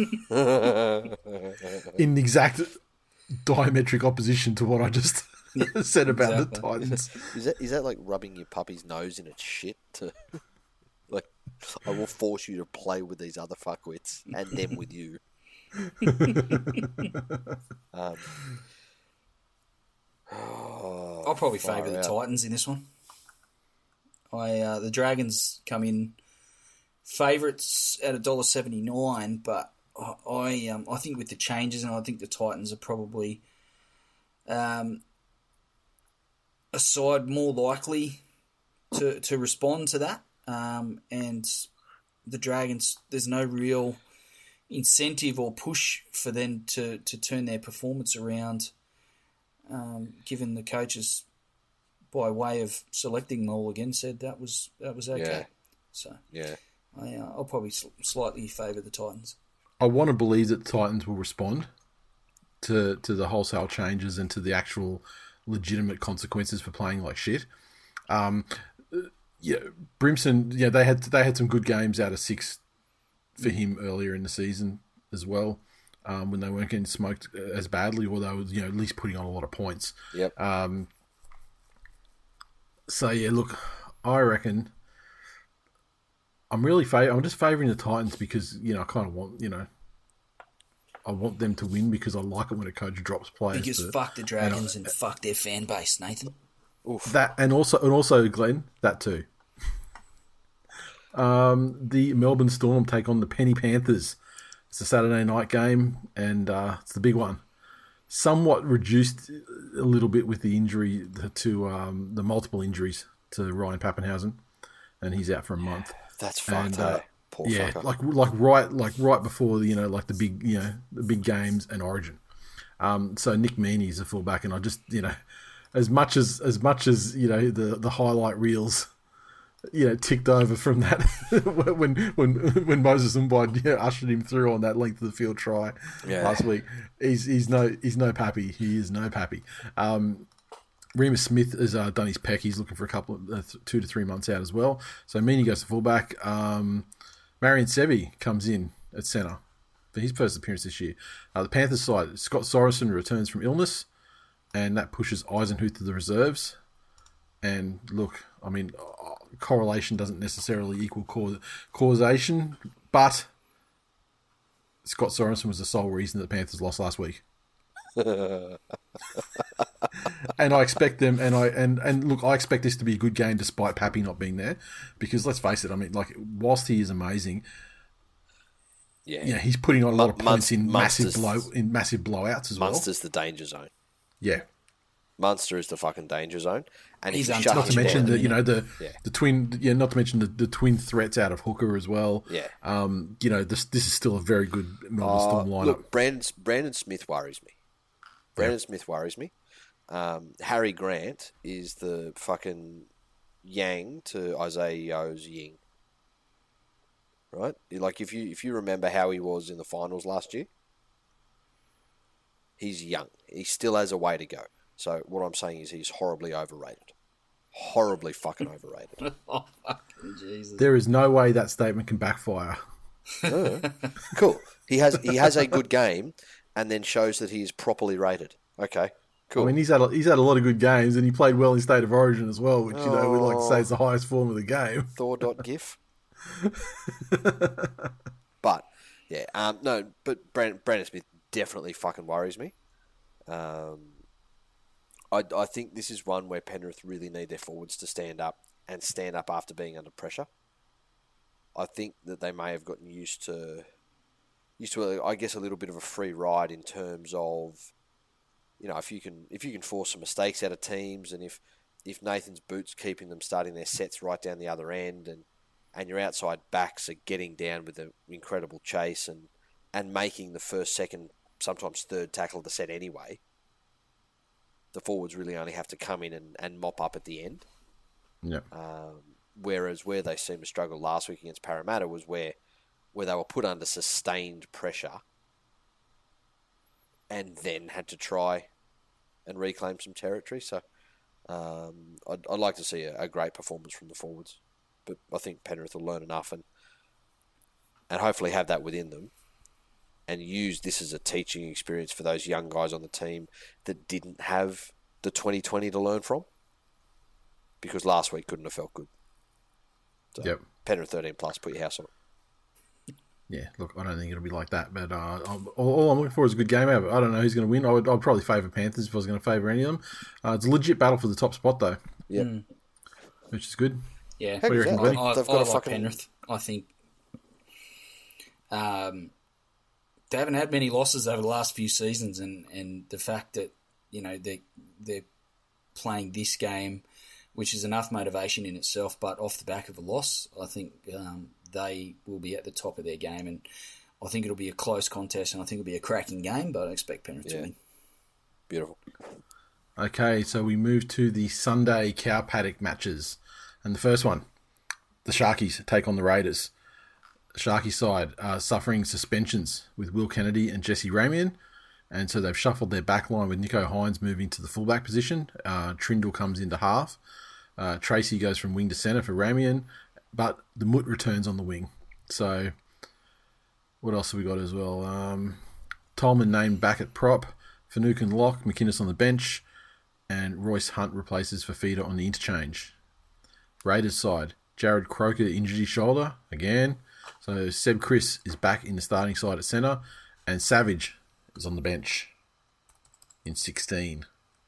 In exact diametric opposition to what I just said about exactly. the Titans. Is that is that like rubbing your puppy's nose in its shit to like I will force you to play with these other fuckwits and them with you. um, oh, I'll probably far favour the out. Titans in this one. I uh, the Dragons come in favourites at a dollar seventy nine, but I I, um, I think with the changes, and I think the Titans are probably um, a side more likely to to respond to that, um, and the Dragons, there's no real incentive or push for them to, to turn their performance around, um, given the coaches, by way of selecting them all again, said that was that was okay. Yeah. So Yeah. I, uh, I'll probably sl- slightly favour the Titans. I want to believe that the Titans will respond to to the wholesale changes and to the actual legitimate consequences for playing like shit. Um, yeah, Brimson. Yeah, they had they had some good games out of six for him earlier in the season as well. Um, when they weren't getting smoked as badly, or they were, you know, at least putting on a lot of points. Yep. Um, so yeah, look, I reckon I'm really fav- I'm just favouring the Titans because, you know, I kind of want, you know, I want them to win because I like it when a coach drops players. Because to, fuck the Dragons and, and fuck their fan base, Nathan. Oof. That and also and also Glenn, that too. Um, the Melbourne Storm take on the Penny Panthers. It's a Saturday night game, and uh, it's the big one. Somewhat reduced a little bit with the injury to um, the multiple injuries to Ryan Pappenhausen, and he's out for a month. That's fucked. And, uh, eh? Poor yeah, fucker. like like right like right before the, you know, like the big you know the big games and Origin. Um, so Nick Meaney is a fullback, and I just, you know, as much as as much as you know the the highlight reels, you know, ticked over from that when when when Moses Mbide, you know, ushered him through on that length of the field try Yeah. last week. He's he's no he's no pappy. He is no pappy. Um, Remus Smith has uh, done his peck. He's looking for a couple of uh, th- two to three months out as well. So Meaney goes to fullback. Um, Marion Sevi comes in at centre for his first appearance this year. Uh, the Panthers side, Scott Sorensen returns from illness, and that pushes Eisenhuth to the reserves. And look, I mean, correlation doesn't necessarily equal cause- causation, but Scott Sorensen was the sole reason that the Panthers lost last week. And I expect them, and I and, and look, I expect this to be a good game despite Pappy not being there, because let's face it, I mean, like, whilst he is amazing, Yeah, you know, he's putting on a lot of points in Munster's- massive blow in massive blowouts as well. Munster's the danger zone. Yeah. Munster is the fucking danger zone, and He's if you untouched. shut Not to him mention down, the you know the Yeah. the twin yeah not to mention the, the twin threats out of Hooker as well. Yeah. Um, you know, this this is still a very good Melbourne Uh, Storm lineup. look, Brandon, Brandon Smith worries me. Brandon Smith worries me. Um, Harry Grant is the fucking yang to Isaiah Yo's yin. Right? Like, if you if you remember how he was in the finals last year, he's young. He still has a way to go. So what I'm saying is he's horribly overrated. Horribly fucking overrated. Oh, fucking Jesus. There is no way that statement can backfire. Cool. He has he has a good game, and then shows that he is properly rated. Okay. Cool. I mean, he's had a, he's had a lot of good games, and he played well in State of Origin as well, which, you know, we like to say is the highest form of the game. Thor.gif. But, yeah, um, no, but Brandon, Brandon Smith definitely fucking worries me. Um, I, I think this is one where Penrith really need their forwards to stand up and stand up after being under pressure. I think that they may have gotten used to, used to, I guess, a little bit of a free ride in terms of, you know, if you can if you can force some mistakes out of teams, and if, if Nathan's Boots keeping them starting their sets right down the other end, and, and your outside backs are getting down with an incredible chase and, and making the first, second, sometimes third tackle of the set anyway, the forwards really only have to come in and, and mop up at the end. Yeah. Um, whereas where they seemed to struggle last week against Parramatta was where where they were put under sustained pressure and then had to try and reclaim some territory. So um, I'd, I'd like to see a, a great performance from the forwards. But I think Penrith will learn enough and and hopefully have that within them and use this as a teaching experience for those young guys on the team that didn't have the twenty twenty to learn from. Because last week couldn't have felt good. So, Yep. Penrith thirteen plus, put your house on it. Yeah, look, I don't think it'll be like that, but uh, I'm, all, all I'm looking for is a good game out of it. I don't know who's going to win. I would, I'd probably favour Panthers if I was going to favour any of them. Uh, it's a legit battle for the top spot, though, Yeah. which is good. Yeah, How do you good's reckon, that? Glenn? I, They've I got a like fucking Penrith. I think um, they haven't had many losses over the last few seasons, and, and the fact that, you know, they they're playing this game, which is enough motivation in itself, but off the back of a loss, I think um, they will be at the top of their game, and I think it'll be a close contest, and I think it'll be a cracking game, but I expect Penrith to Yeah. win. Beautiful. Okay, so we move to the Sunday cow paddock matches. And the first one, the Sharkies take on the Raiders. Sharky side uh, suffering suspensions with Will Kennedy and Jesse Ramian, And so they've shuffled their back line with Nico Hines moving to the fullback position. Uh, Trindle comes into half. Uh, Tracy goes from wing to centre for Ramian, but the Mutt returns on the wing. So what else have we got as well? Um, Tolman named back at prop. Finucane lock. McInnes on the bench. And Royce Hunt replaces Fafita on the interchange. Raiders side. Jared Croker injured his shoulder again. So Seb Chris is back in the starting side at centre. And Savage is on the bench in sixteen.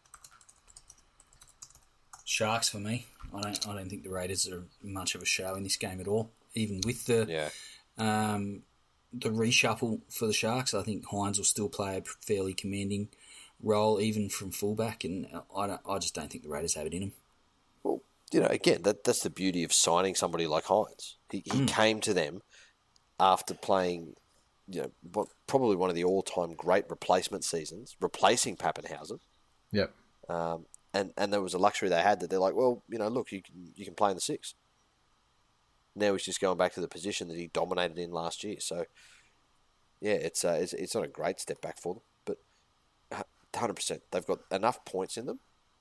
Sharks for me. I don't. I don't think the Raiders are much of a show in this game at all. Even with the Yeah. um, the reshuffle for the Sharks, I think Hines will still play a fairly commanding role, even from fullback. And I don't. I just don't think the Raiders have it in them. Well, you know, again, that that's the beauty of signing somebody like Hines. He he Mm. came to them after playing, you know, what, probably one of the all-time great replacement seasons, replacing Pappenhausen. Yep. Um, and, and there was a luxury they had that they're like, well, you know, look, you can you can play in the six. Now he's just going back to the position that he dominated in last year. So, yeah, it's uh, it's, it's not a great step back for them, but one hundred percent. They've got enough points in them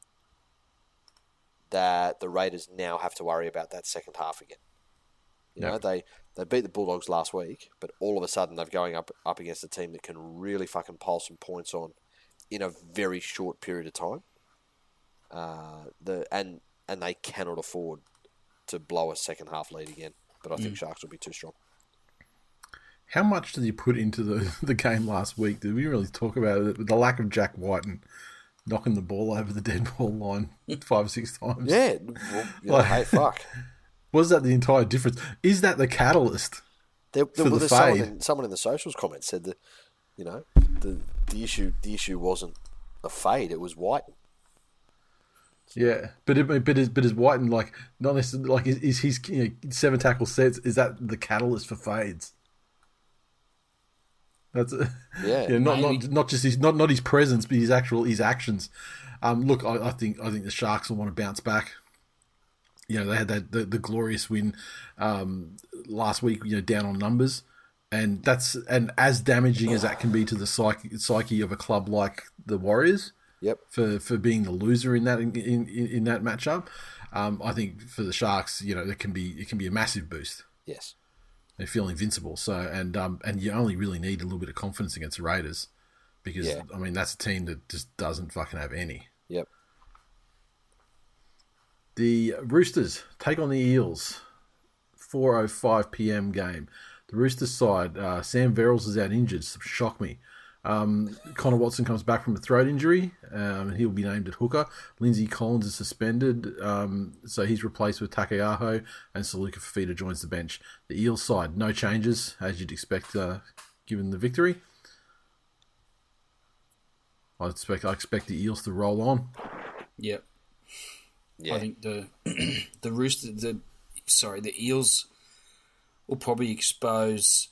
that the Raiders now have to worry about that second half again. You know, Yep. they, they beat the Bulldogs last week, but all of a sudden they're going up up against a team that can really fucking pile some points on in a very short period of time. Uh, the and and they cannot afford to blow a second half lead again. But I think Sharks will be too strong. How much did you put into the, the game last week? Did we really talk about it? The lack of Jack White and knocking the ball over the dead ball line five or six times. Yeah, well, you know, Like- hey, fuck. Was that the entire difference? Is that the catalyst? There, there, For well, the there's someone fade. in, someone in the socials comments said that, you know, the the issue the issue wasn't a fade; it was White. Yeah, but it, but is but is Whiten like not necessarily like is, is his you know, seven tackle sets? Is that the catalyst for fades? That's Yeah, yeah, not maybe. not not just his not not his presence, but his actual his actions. Um, look, I, I think I think the Sharks will want to bounce back. You know, they had that the, the glorious win um, last week. You know, down on numbers, and that's and as damaging as that can be to the psyche psyche of a club like the Warriors. Yep. For, for being the loser in that in, in, in that matchup, um, I think for the Sharks, you know, it can be it can be a massive boost. Yes. They feel invincible. So and um, and you only really need a little bit of confidence against the Raiders, because Yeah. I mean that's a team that just doesn't fucking have any. Yep. The Roosters take on the Eels, four oh five p.m. game. The Roosters side, uh, Sam Verrills is out injured. Shock me. Um, Connor Watson comes back from a throat injury. Um, he'll be named at hooker. Lindsay Collins is suspended, um, so he's replaced with Takeaho, and Saluka Fafita joins the bench. The Eels side, no changes, as you'd expect, uh, given the victory. I expect I expect the Eels to roll on. Yep. Yeah. I think the the Rooster the sorry the Eels will probably expose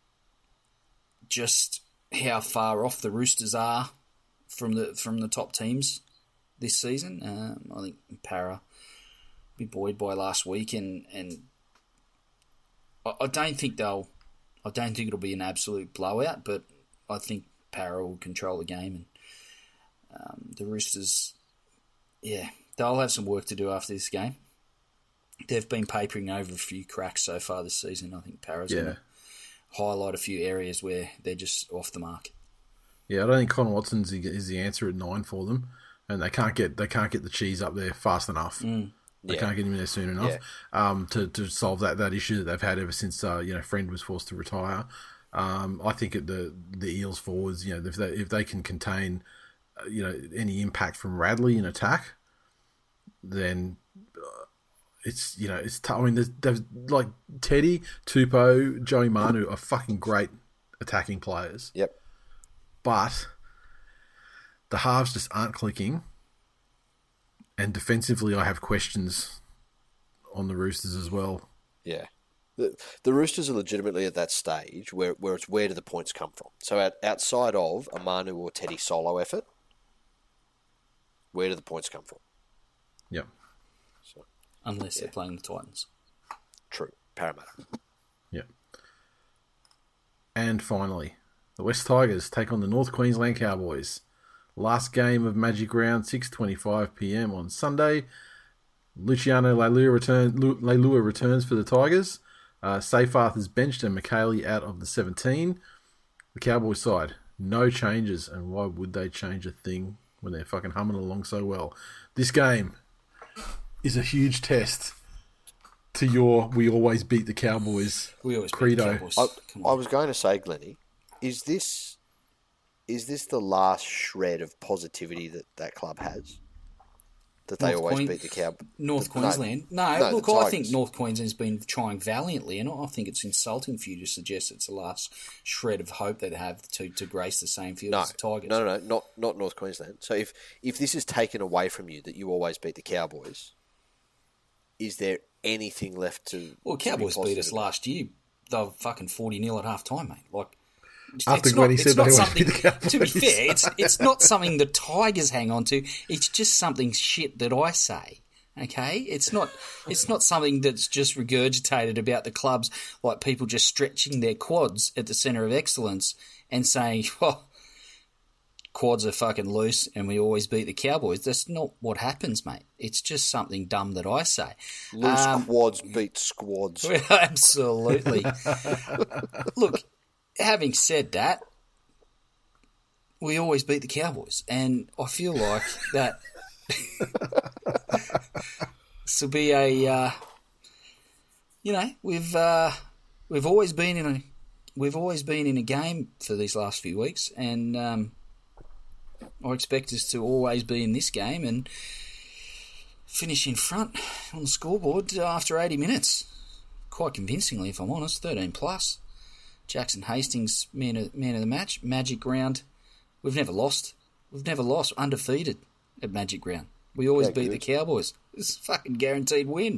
just how far off the Roosters are from the from the top teams this season. Um, I think Para be buoyed by last week, and and I, I don't think they'll. I don't think it'll be an absolute blowout, but I think Para will control the game, and um, the Roosters, yeah, they'll have some work to do after this game. They've been papering over a few cracks so far this season. I think Para's Yeah. going to highlight a few areas where they're just off the mark. Yeah, I don't think Connor Watson is the answer at nine for them, and they can't get they can't get the cheese up there fast enough. They Yeah. can't get him in there soon enough um, to to solve that, that issue that they've had ever since uh, you know Friend was forced to retire. Um, I think at the the Eels forwards, you know, if they if they can contain uh, you know any impact from Radley in attack, then uh, it's you know it's t- I mean there's, there's like Teddy, Tupou, Joey Manu are fucking great attacking players. Yep. But the halves just aren't clicking. And defensively, I have questions on the Roosters as well. Yeah. The, the Roosters are legitimately at that stage where, where it's where do the points come from? So at, outside of a Manu or Teddy solo effort, where do the points come from? Yep. So, Unless they're playing the Titans. true. Parramatta. Yep. And finally, The West Tigers take on the North Queensland Cowboys. Last game of Magic Round, six twenty-five p.m. on Sunday. Luciano Leilua, return, Leilua returns for the Tigers. Uh, Seyfarth is benched and McKaylee out of the seventeen. The Cowboys side, no changes. And why would they change a thing when they're fucking humming along so well? This game is a huge test to your we always beat the Cowboys we always credo. Beat the Cowboys. I, I was going to say, Glennie, is this is this the last shred of positivity that that club has? That they North always Queen- beat the Cowboys? North no, Queensland? No, no, look, the I think Tigers. North Queensland's been trying valiantly, and I think it's insulting for you to suggest it's the last shred of hope they have to, to grace the same field No, as the Tigers. no, no, no, not not North Queensland. So if if this is taken away from you that you always beat the Cowboys, is there anything left to? Well, to be Cowboys beat positive us about? last year. They were fucking forty nil at half time, mate. Like, After it's Glennie not, said it's they not always something. beat the Cowboys. To be fair, it's it's not something the Tigers hang on to. It's just something shit that I say. Okay, it's not it's not something that's just regurgitated about the clubs, like people just stretching their quads at the centre of excellence and saying, "Well, quads are fucking loose, and we always beat the Cowboys." That's not what happens, mate. It's just something dumb that I say. Loose Um, quads beat squads. Absolutely. Look, having said that, we always beat the Cowboys, and I feel like that this will be a, uh, you know, we've uh, we've always been in a we've always been in a game for these last few weeks, and um, I expect us to always be in this game and finish in front on the scoreboard after eighty minutes. Quite convincingly, if I'm honest, thirteen plus. Jackson Hastings, man of, man of the match. Magic Round, we've never lost. We've never lost. Undefeated at Magic Round. We always Yeah, beat good. the Cowboys. It's a fucking guaranteed win.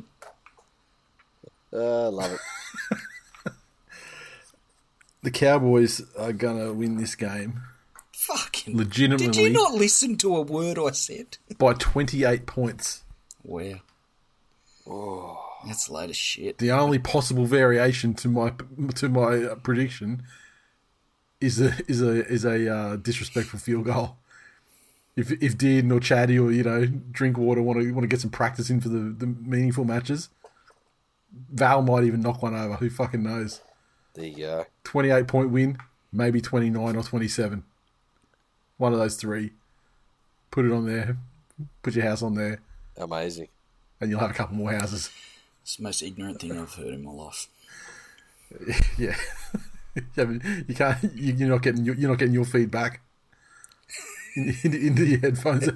Uh, love it. The Cowboys are going to win this game Fucking legitimately Did you not listen to a word I said? by twenty-eight points. Wow. Oh, that's a load of shit. The only possible variation to my to my prediction is a is a is a uh, disrespectful field goal. If if Dearden or Chatty or you know Drinkwater want to want to get some practice in for the, the meaningful matches, Val might even knock one over. Who fucking knows? There you go. twenty-eight point win, maybe twenty-nine or twenty-seven. One of those three. Put it on there. Put your house on there, Amazing. and you'll have a couple more houses. It's the most ignorant thing I've heard in my life. Yeah, yeah but you can't. you- You're not getting. your- You're not getting your feedback into, into your headphones.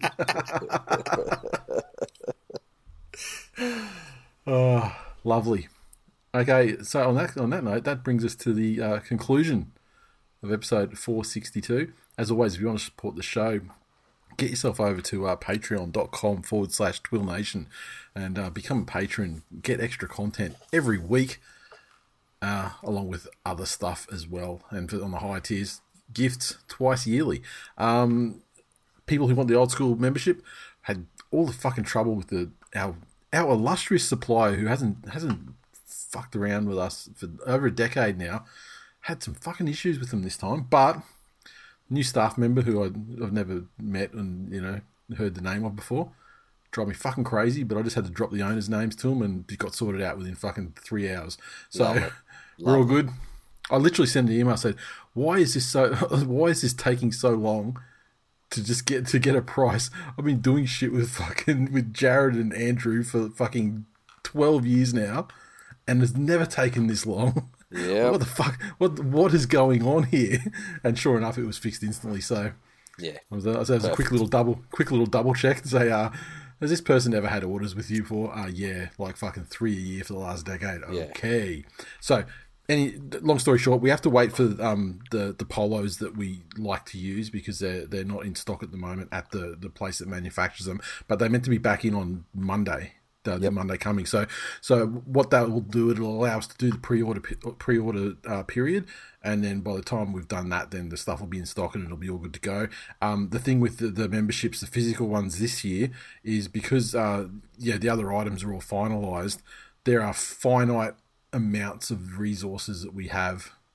Oh, lovely. Okay, so on that on that note, that brings us to the uh, conclusion of episode four sixty-two. As always, if you want to support the show, get yourself over to uh, patreon.com forward slash Twill Nation and uh, become a patron. Get extra content every week, uh, along with other stuff as well. And for, on the higher tiers, gifts twice yearly. Um, people who want the old school membership had all the fucking trouble with the our our illustrious supplier who hasn't hasn't fucked around with us for over a decade now. Had some fucking issues with them this time, but new staff member who I, I've never met and you know heard the name of before drove me fucking crazy. But I just had to drop the owners' names to them and it got sorted out within fucking three hours. So Love it. we're all good. I literally sent an email said, "Why is this so? Why is this taking so long to just get to get a price? I've been doing shit with fucking with Jared and Andrew for fucking twelve years now, and it's never taken this long. Yeah. What the fuck? What what is going on here?" And sure enough, it was fixed instantly. So Yeah. it was a, it was a quick little double, quick little double check to say, uh, "Has this person ever had orders with you for?" Uh, yeah, like fucking three a year for the last decade. Yeah. Okay, so. Any long story short, we have to wait for um, the the polos that we like to use because they're they're not in stock at the moment at the, the place that manufactures them. But they're meant to be back in on Monday, the, the Monday coming. So so what that will do, it'll allow us to do the pre-order pre-order uh, period, and then by the time we've done that, then the stuff will be in stock and it'll be all good to go. Um, the thing with the, the memberships, the physical ones this year, is because uh, yeah the other items are all finalised. There are finite amounts of resources that we have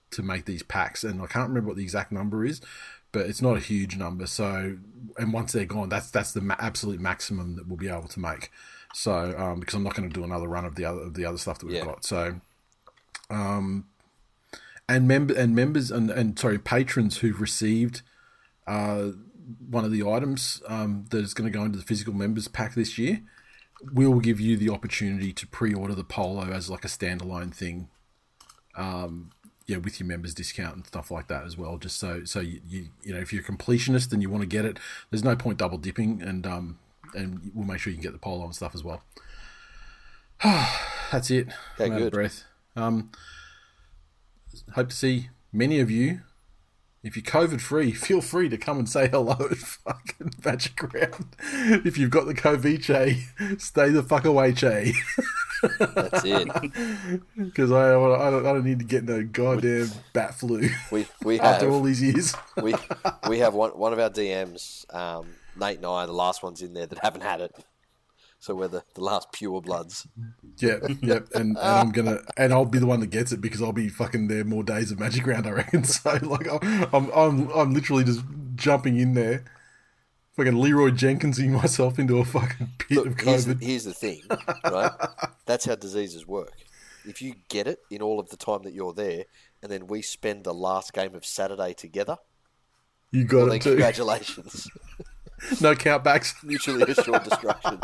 to make these packs, and I can't remember what the exact number is, but it's not a huge number. So, and once they're gone, that's that's the ma- absolute maximum that we'll be able to make. So, um, because I'm not going to do another run of the other of the other stuff that we've Yeah. got. So, um, and member and members and, and sorry, patrons who've received uh, one of the items um, that is going to go into the physical members pack this year, we'll give you the opportunity to pre-order the polo as like a standalone thing. Um, yeah, with your members discount and stuff like that as well. Just so so you you, you know, if you're a completionist and you want to get it, there's no point double dipping, and um and we'll make sure you can get the polo and stuff as well. That's it. Yeah, I'm out of good. breath. Um, hope to see many of you. If you're COVID free, feel free to come and say hello at fucking Magic Round. If you've got the Coviche, stay the fuck away, Che. That's it. Because I, I, don't, I don't need to get no goddamn bat flu We we have after all these years. we we have one one of our D Ms, um, Nate and I, are the last ones in there that haven't had it. So we're the, the last pure bloods. Yep, yep, and, and I'm gonna, and I'll be the one that gets it because I'll be fucking there more days of Magic Round, I reckon. So like, I'm, I'm, I'm, I'm literally just jumping in there, fucking Leroy Jenkinsing myself into a fucking pit Look, of here's the, COVID. here's the thing, right? That's how diseases work. If you get it in all of the time that you're there, and then we spend the last game of Saturday together, You got well, it then too. congratulations. No countbacks. Mutually assured destruction.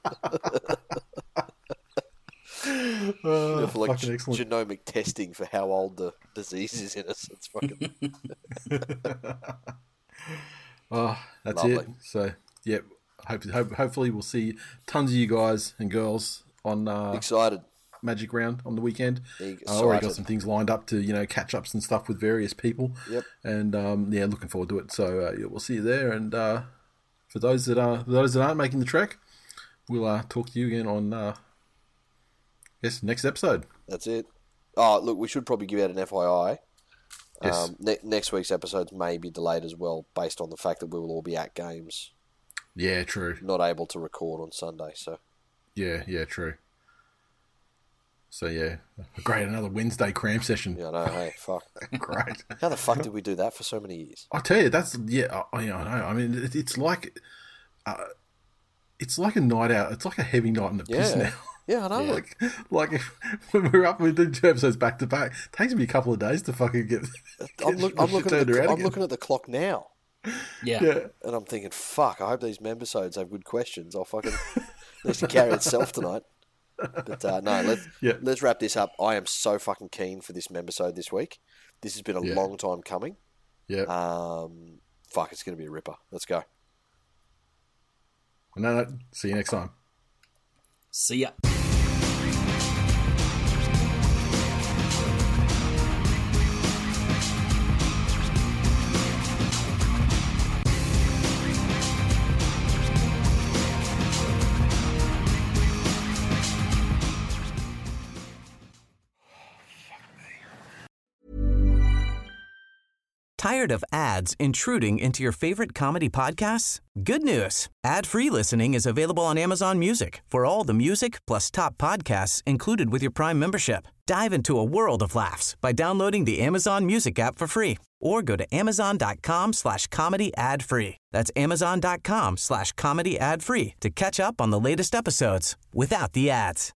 Oh, For like fucking excellent. genomic testing for how old the disease is in us. It's fucking Oh, that's Lovely. it. So, yep. Hope, hope, hopefully, we'll see tons of you guys and girls on uh, excited. Magic Round on the weekend. Excited. I already got some things lined up to, you know, catch ups and stuff with various people. Yep. And um, yeah, looking forward to it. So uh, yeah, we'll see you there. And uh, for those that are for those that aren't making the trek, we'll uh, talk to you again on, uh, I guess, next episode. That's it. Oh, look, we should probably give out an F Y I. Yes. Um, ne- next week's episodes may be delayed as well, based on the fact that we will all be at games, Yeah, true. not able to record on Sunday. So Yeah, yeah, true. So yeah, great. Another Wednesday cram session. yeah, I know. Hey, fuck. Great. How the fuck did we do that for so many years? I tell you, that's yeah. I, I know. I mean, it, it's like, uh, it's like a night out. It's like a heavy night in the piss Yeah. now. Yeah, I know. Like, like if, when we're up, we do two episodes back to back. It takes me a couple of days to fucking get. get I'm, look, my I'm, shit looking at turned the, around I'm again. looking at the clock now, Yeah. Yeah, and I'm thinking, fuck. I hope these membersodes have good questions. I'll fucking needs to carry itself tonight. But uh, no, let's Yeah. let's wrap this up. I am so fucking keen for this membersode this week. This has been a Yeah. long time coming. yeah. Um, fuck, it's going to be a ripper. Let's go. no, no. See you next time. See ya. Tired of ads intruding into your favorite comedy podcasts? Good news. Ad-free listening is available on Amazon Music for all the music plus top podcasts included with your Prime membership. Dive into a world of laughs by downloading the Amazon Music app for free or go to amazon.com slash comedy ad free. That's amazon.com slash comedy ad free to catch up on the latest episodes without the ads.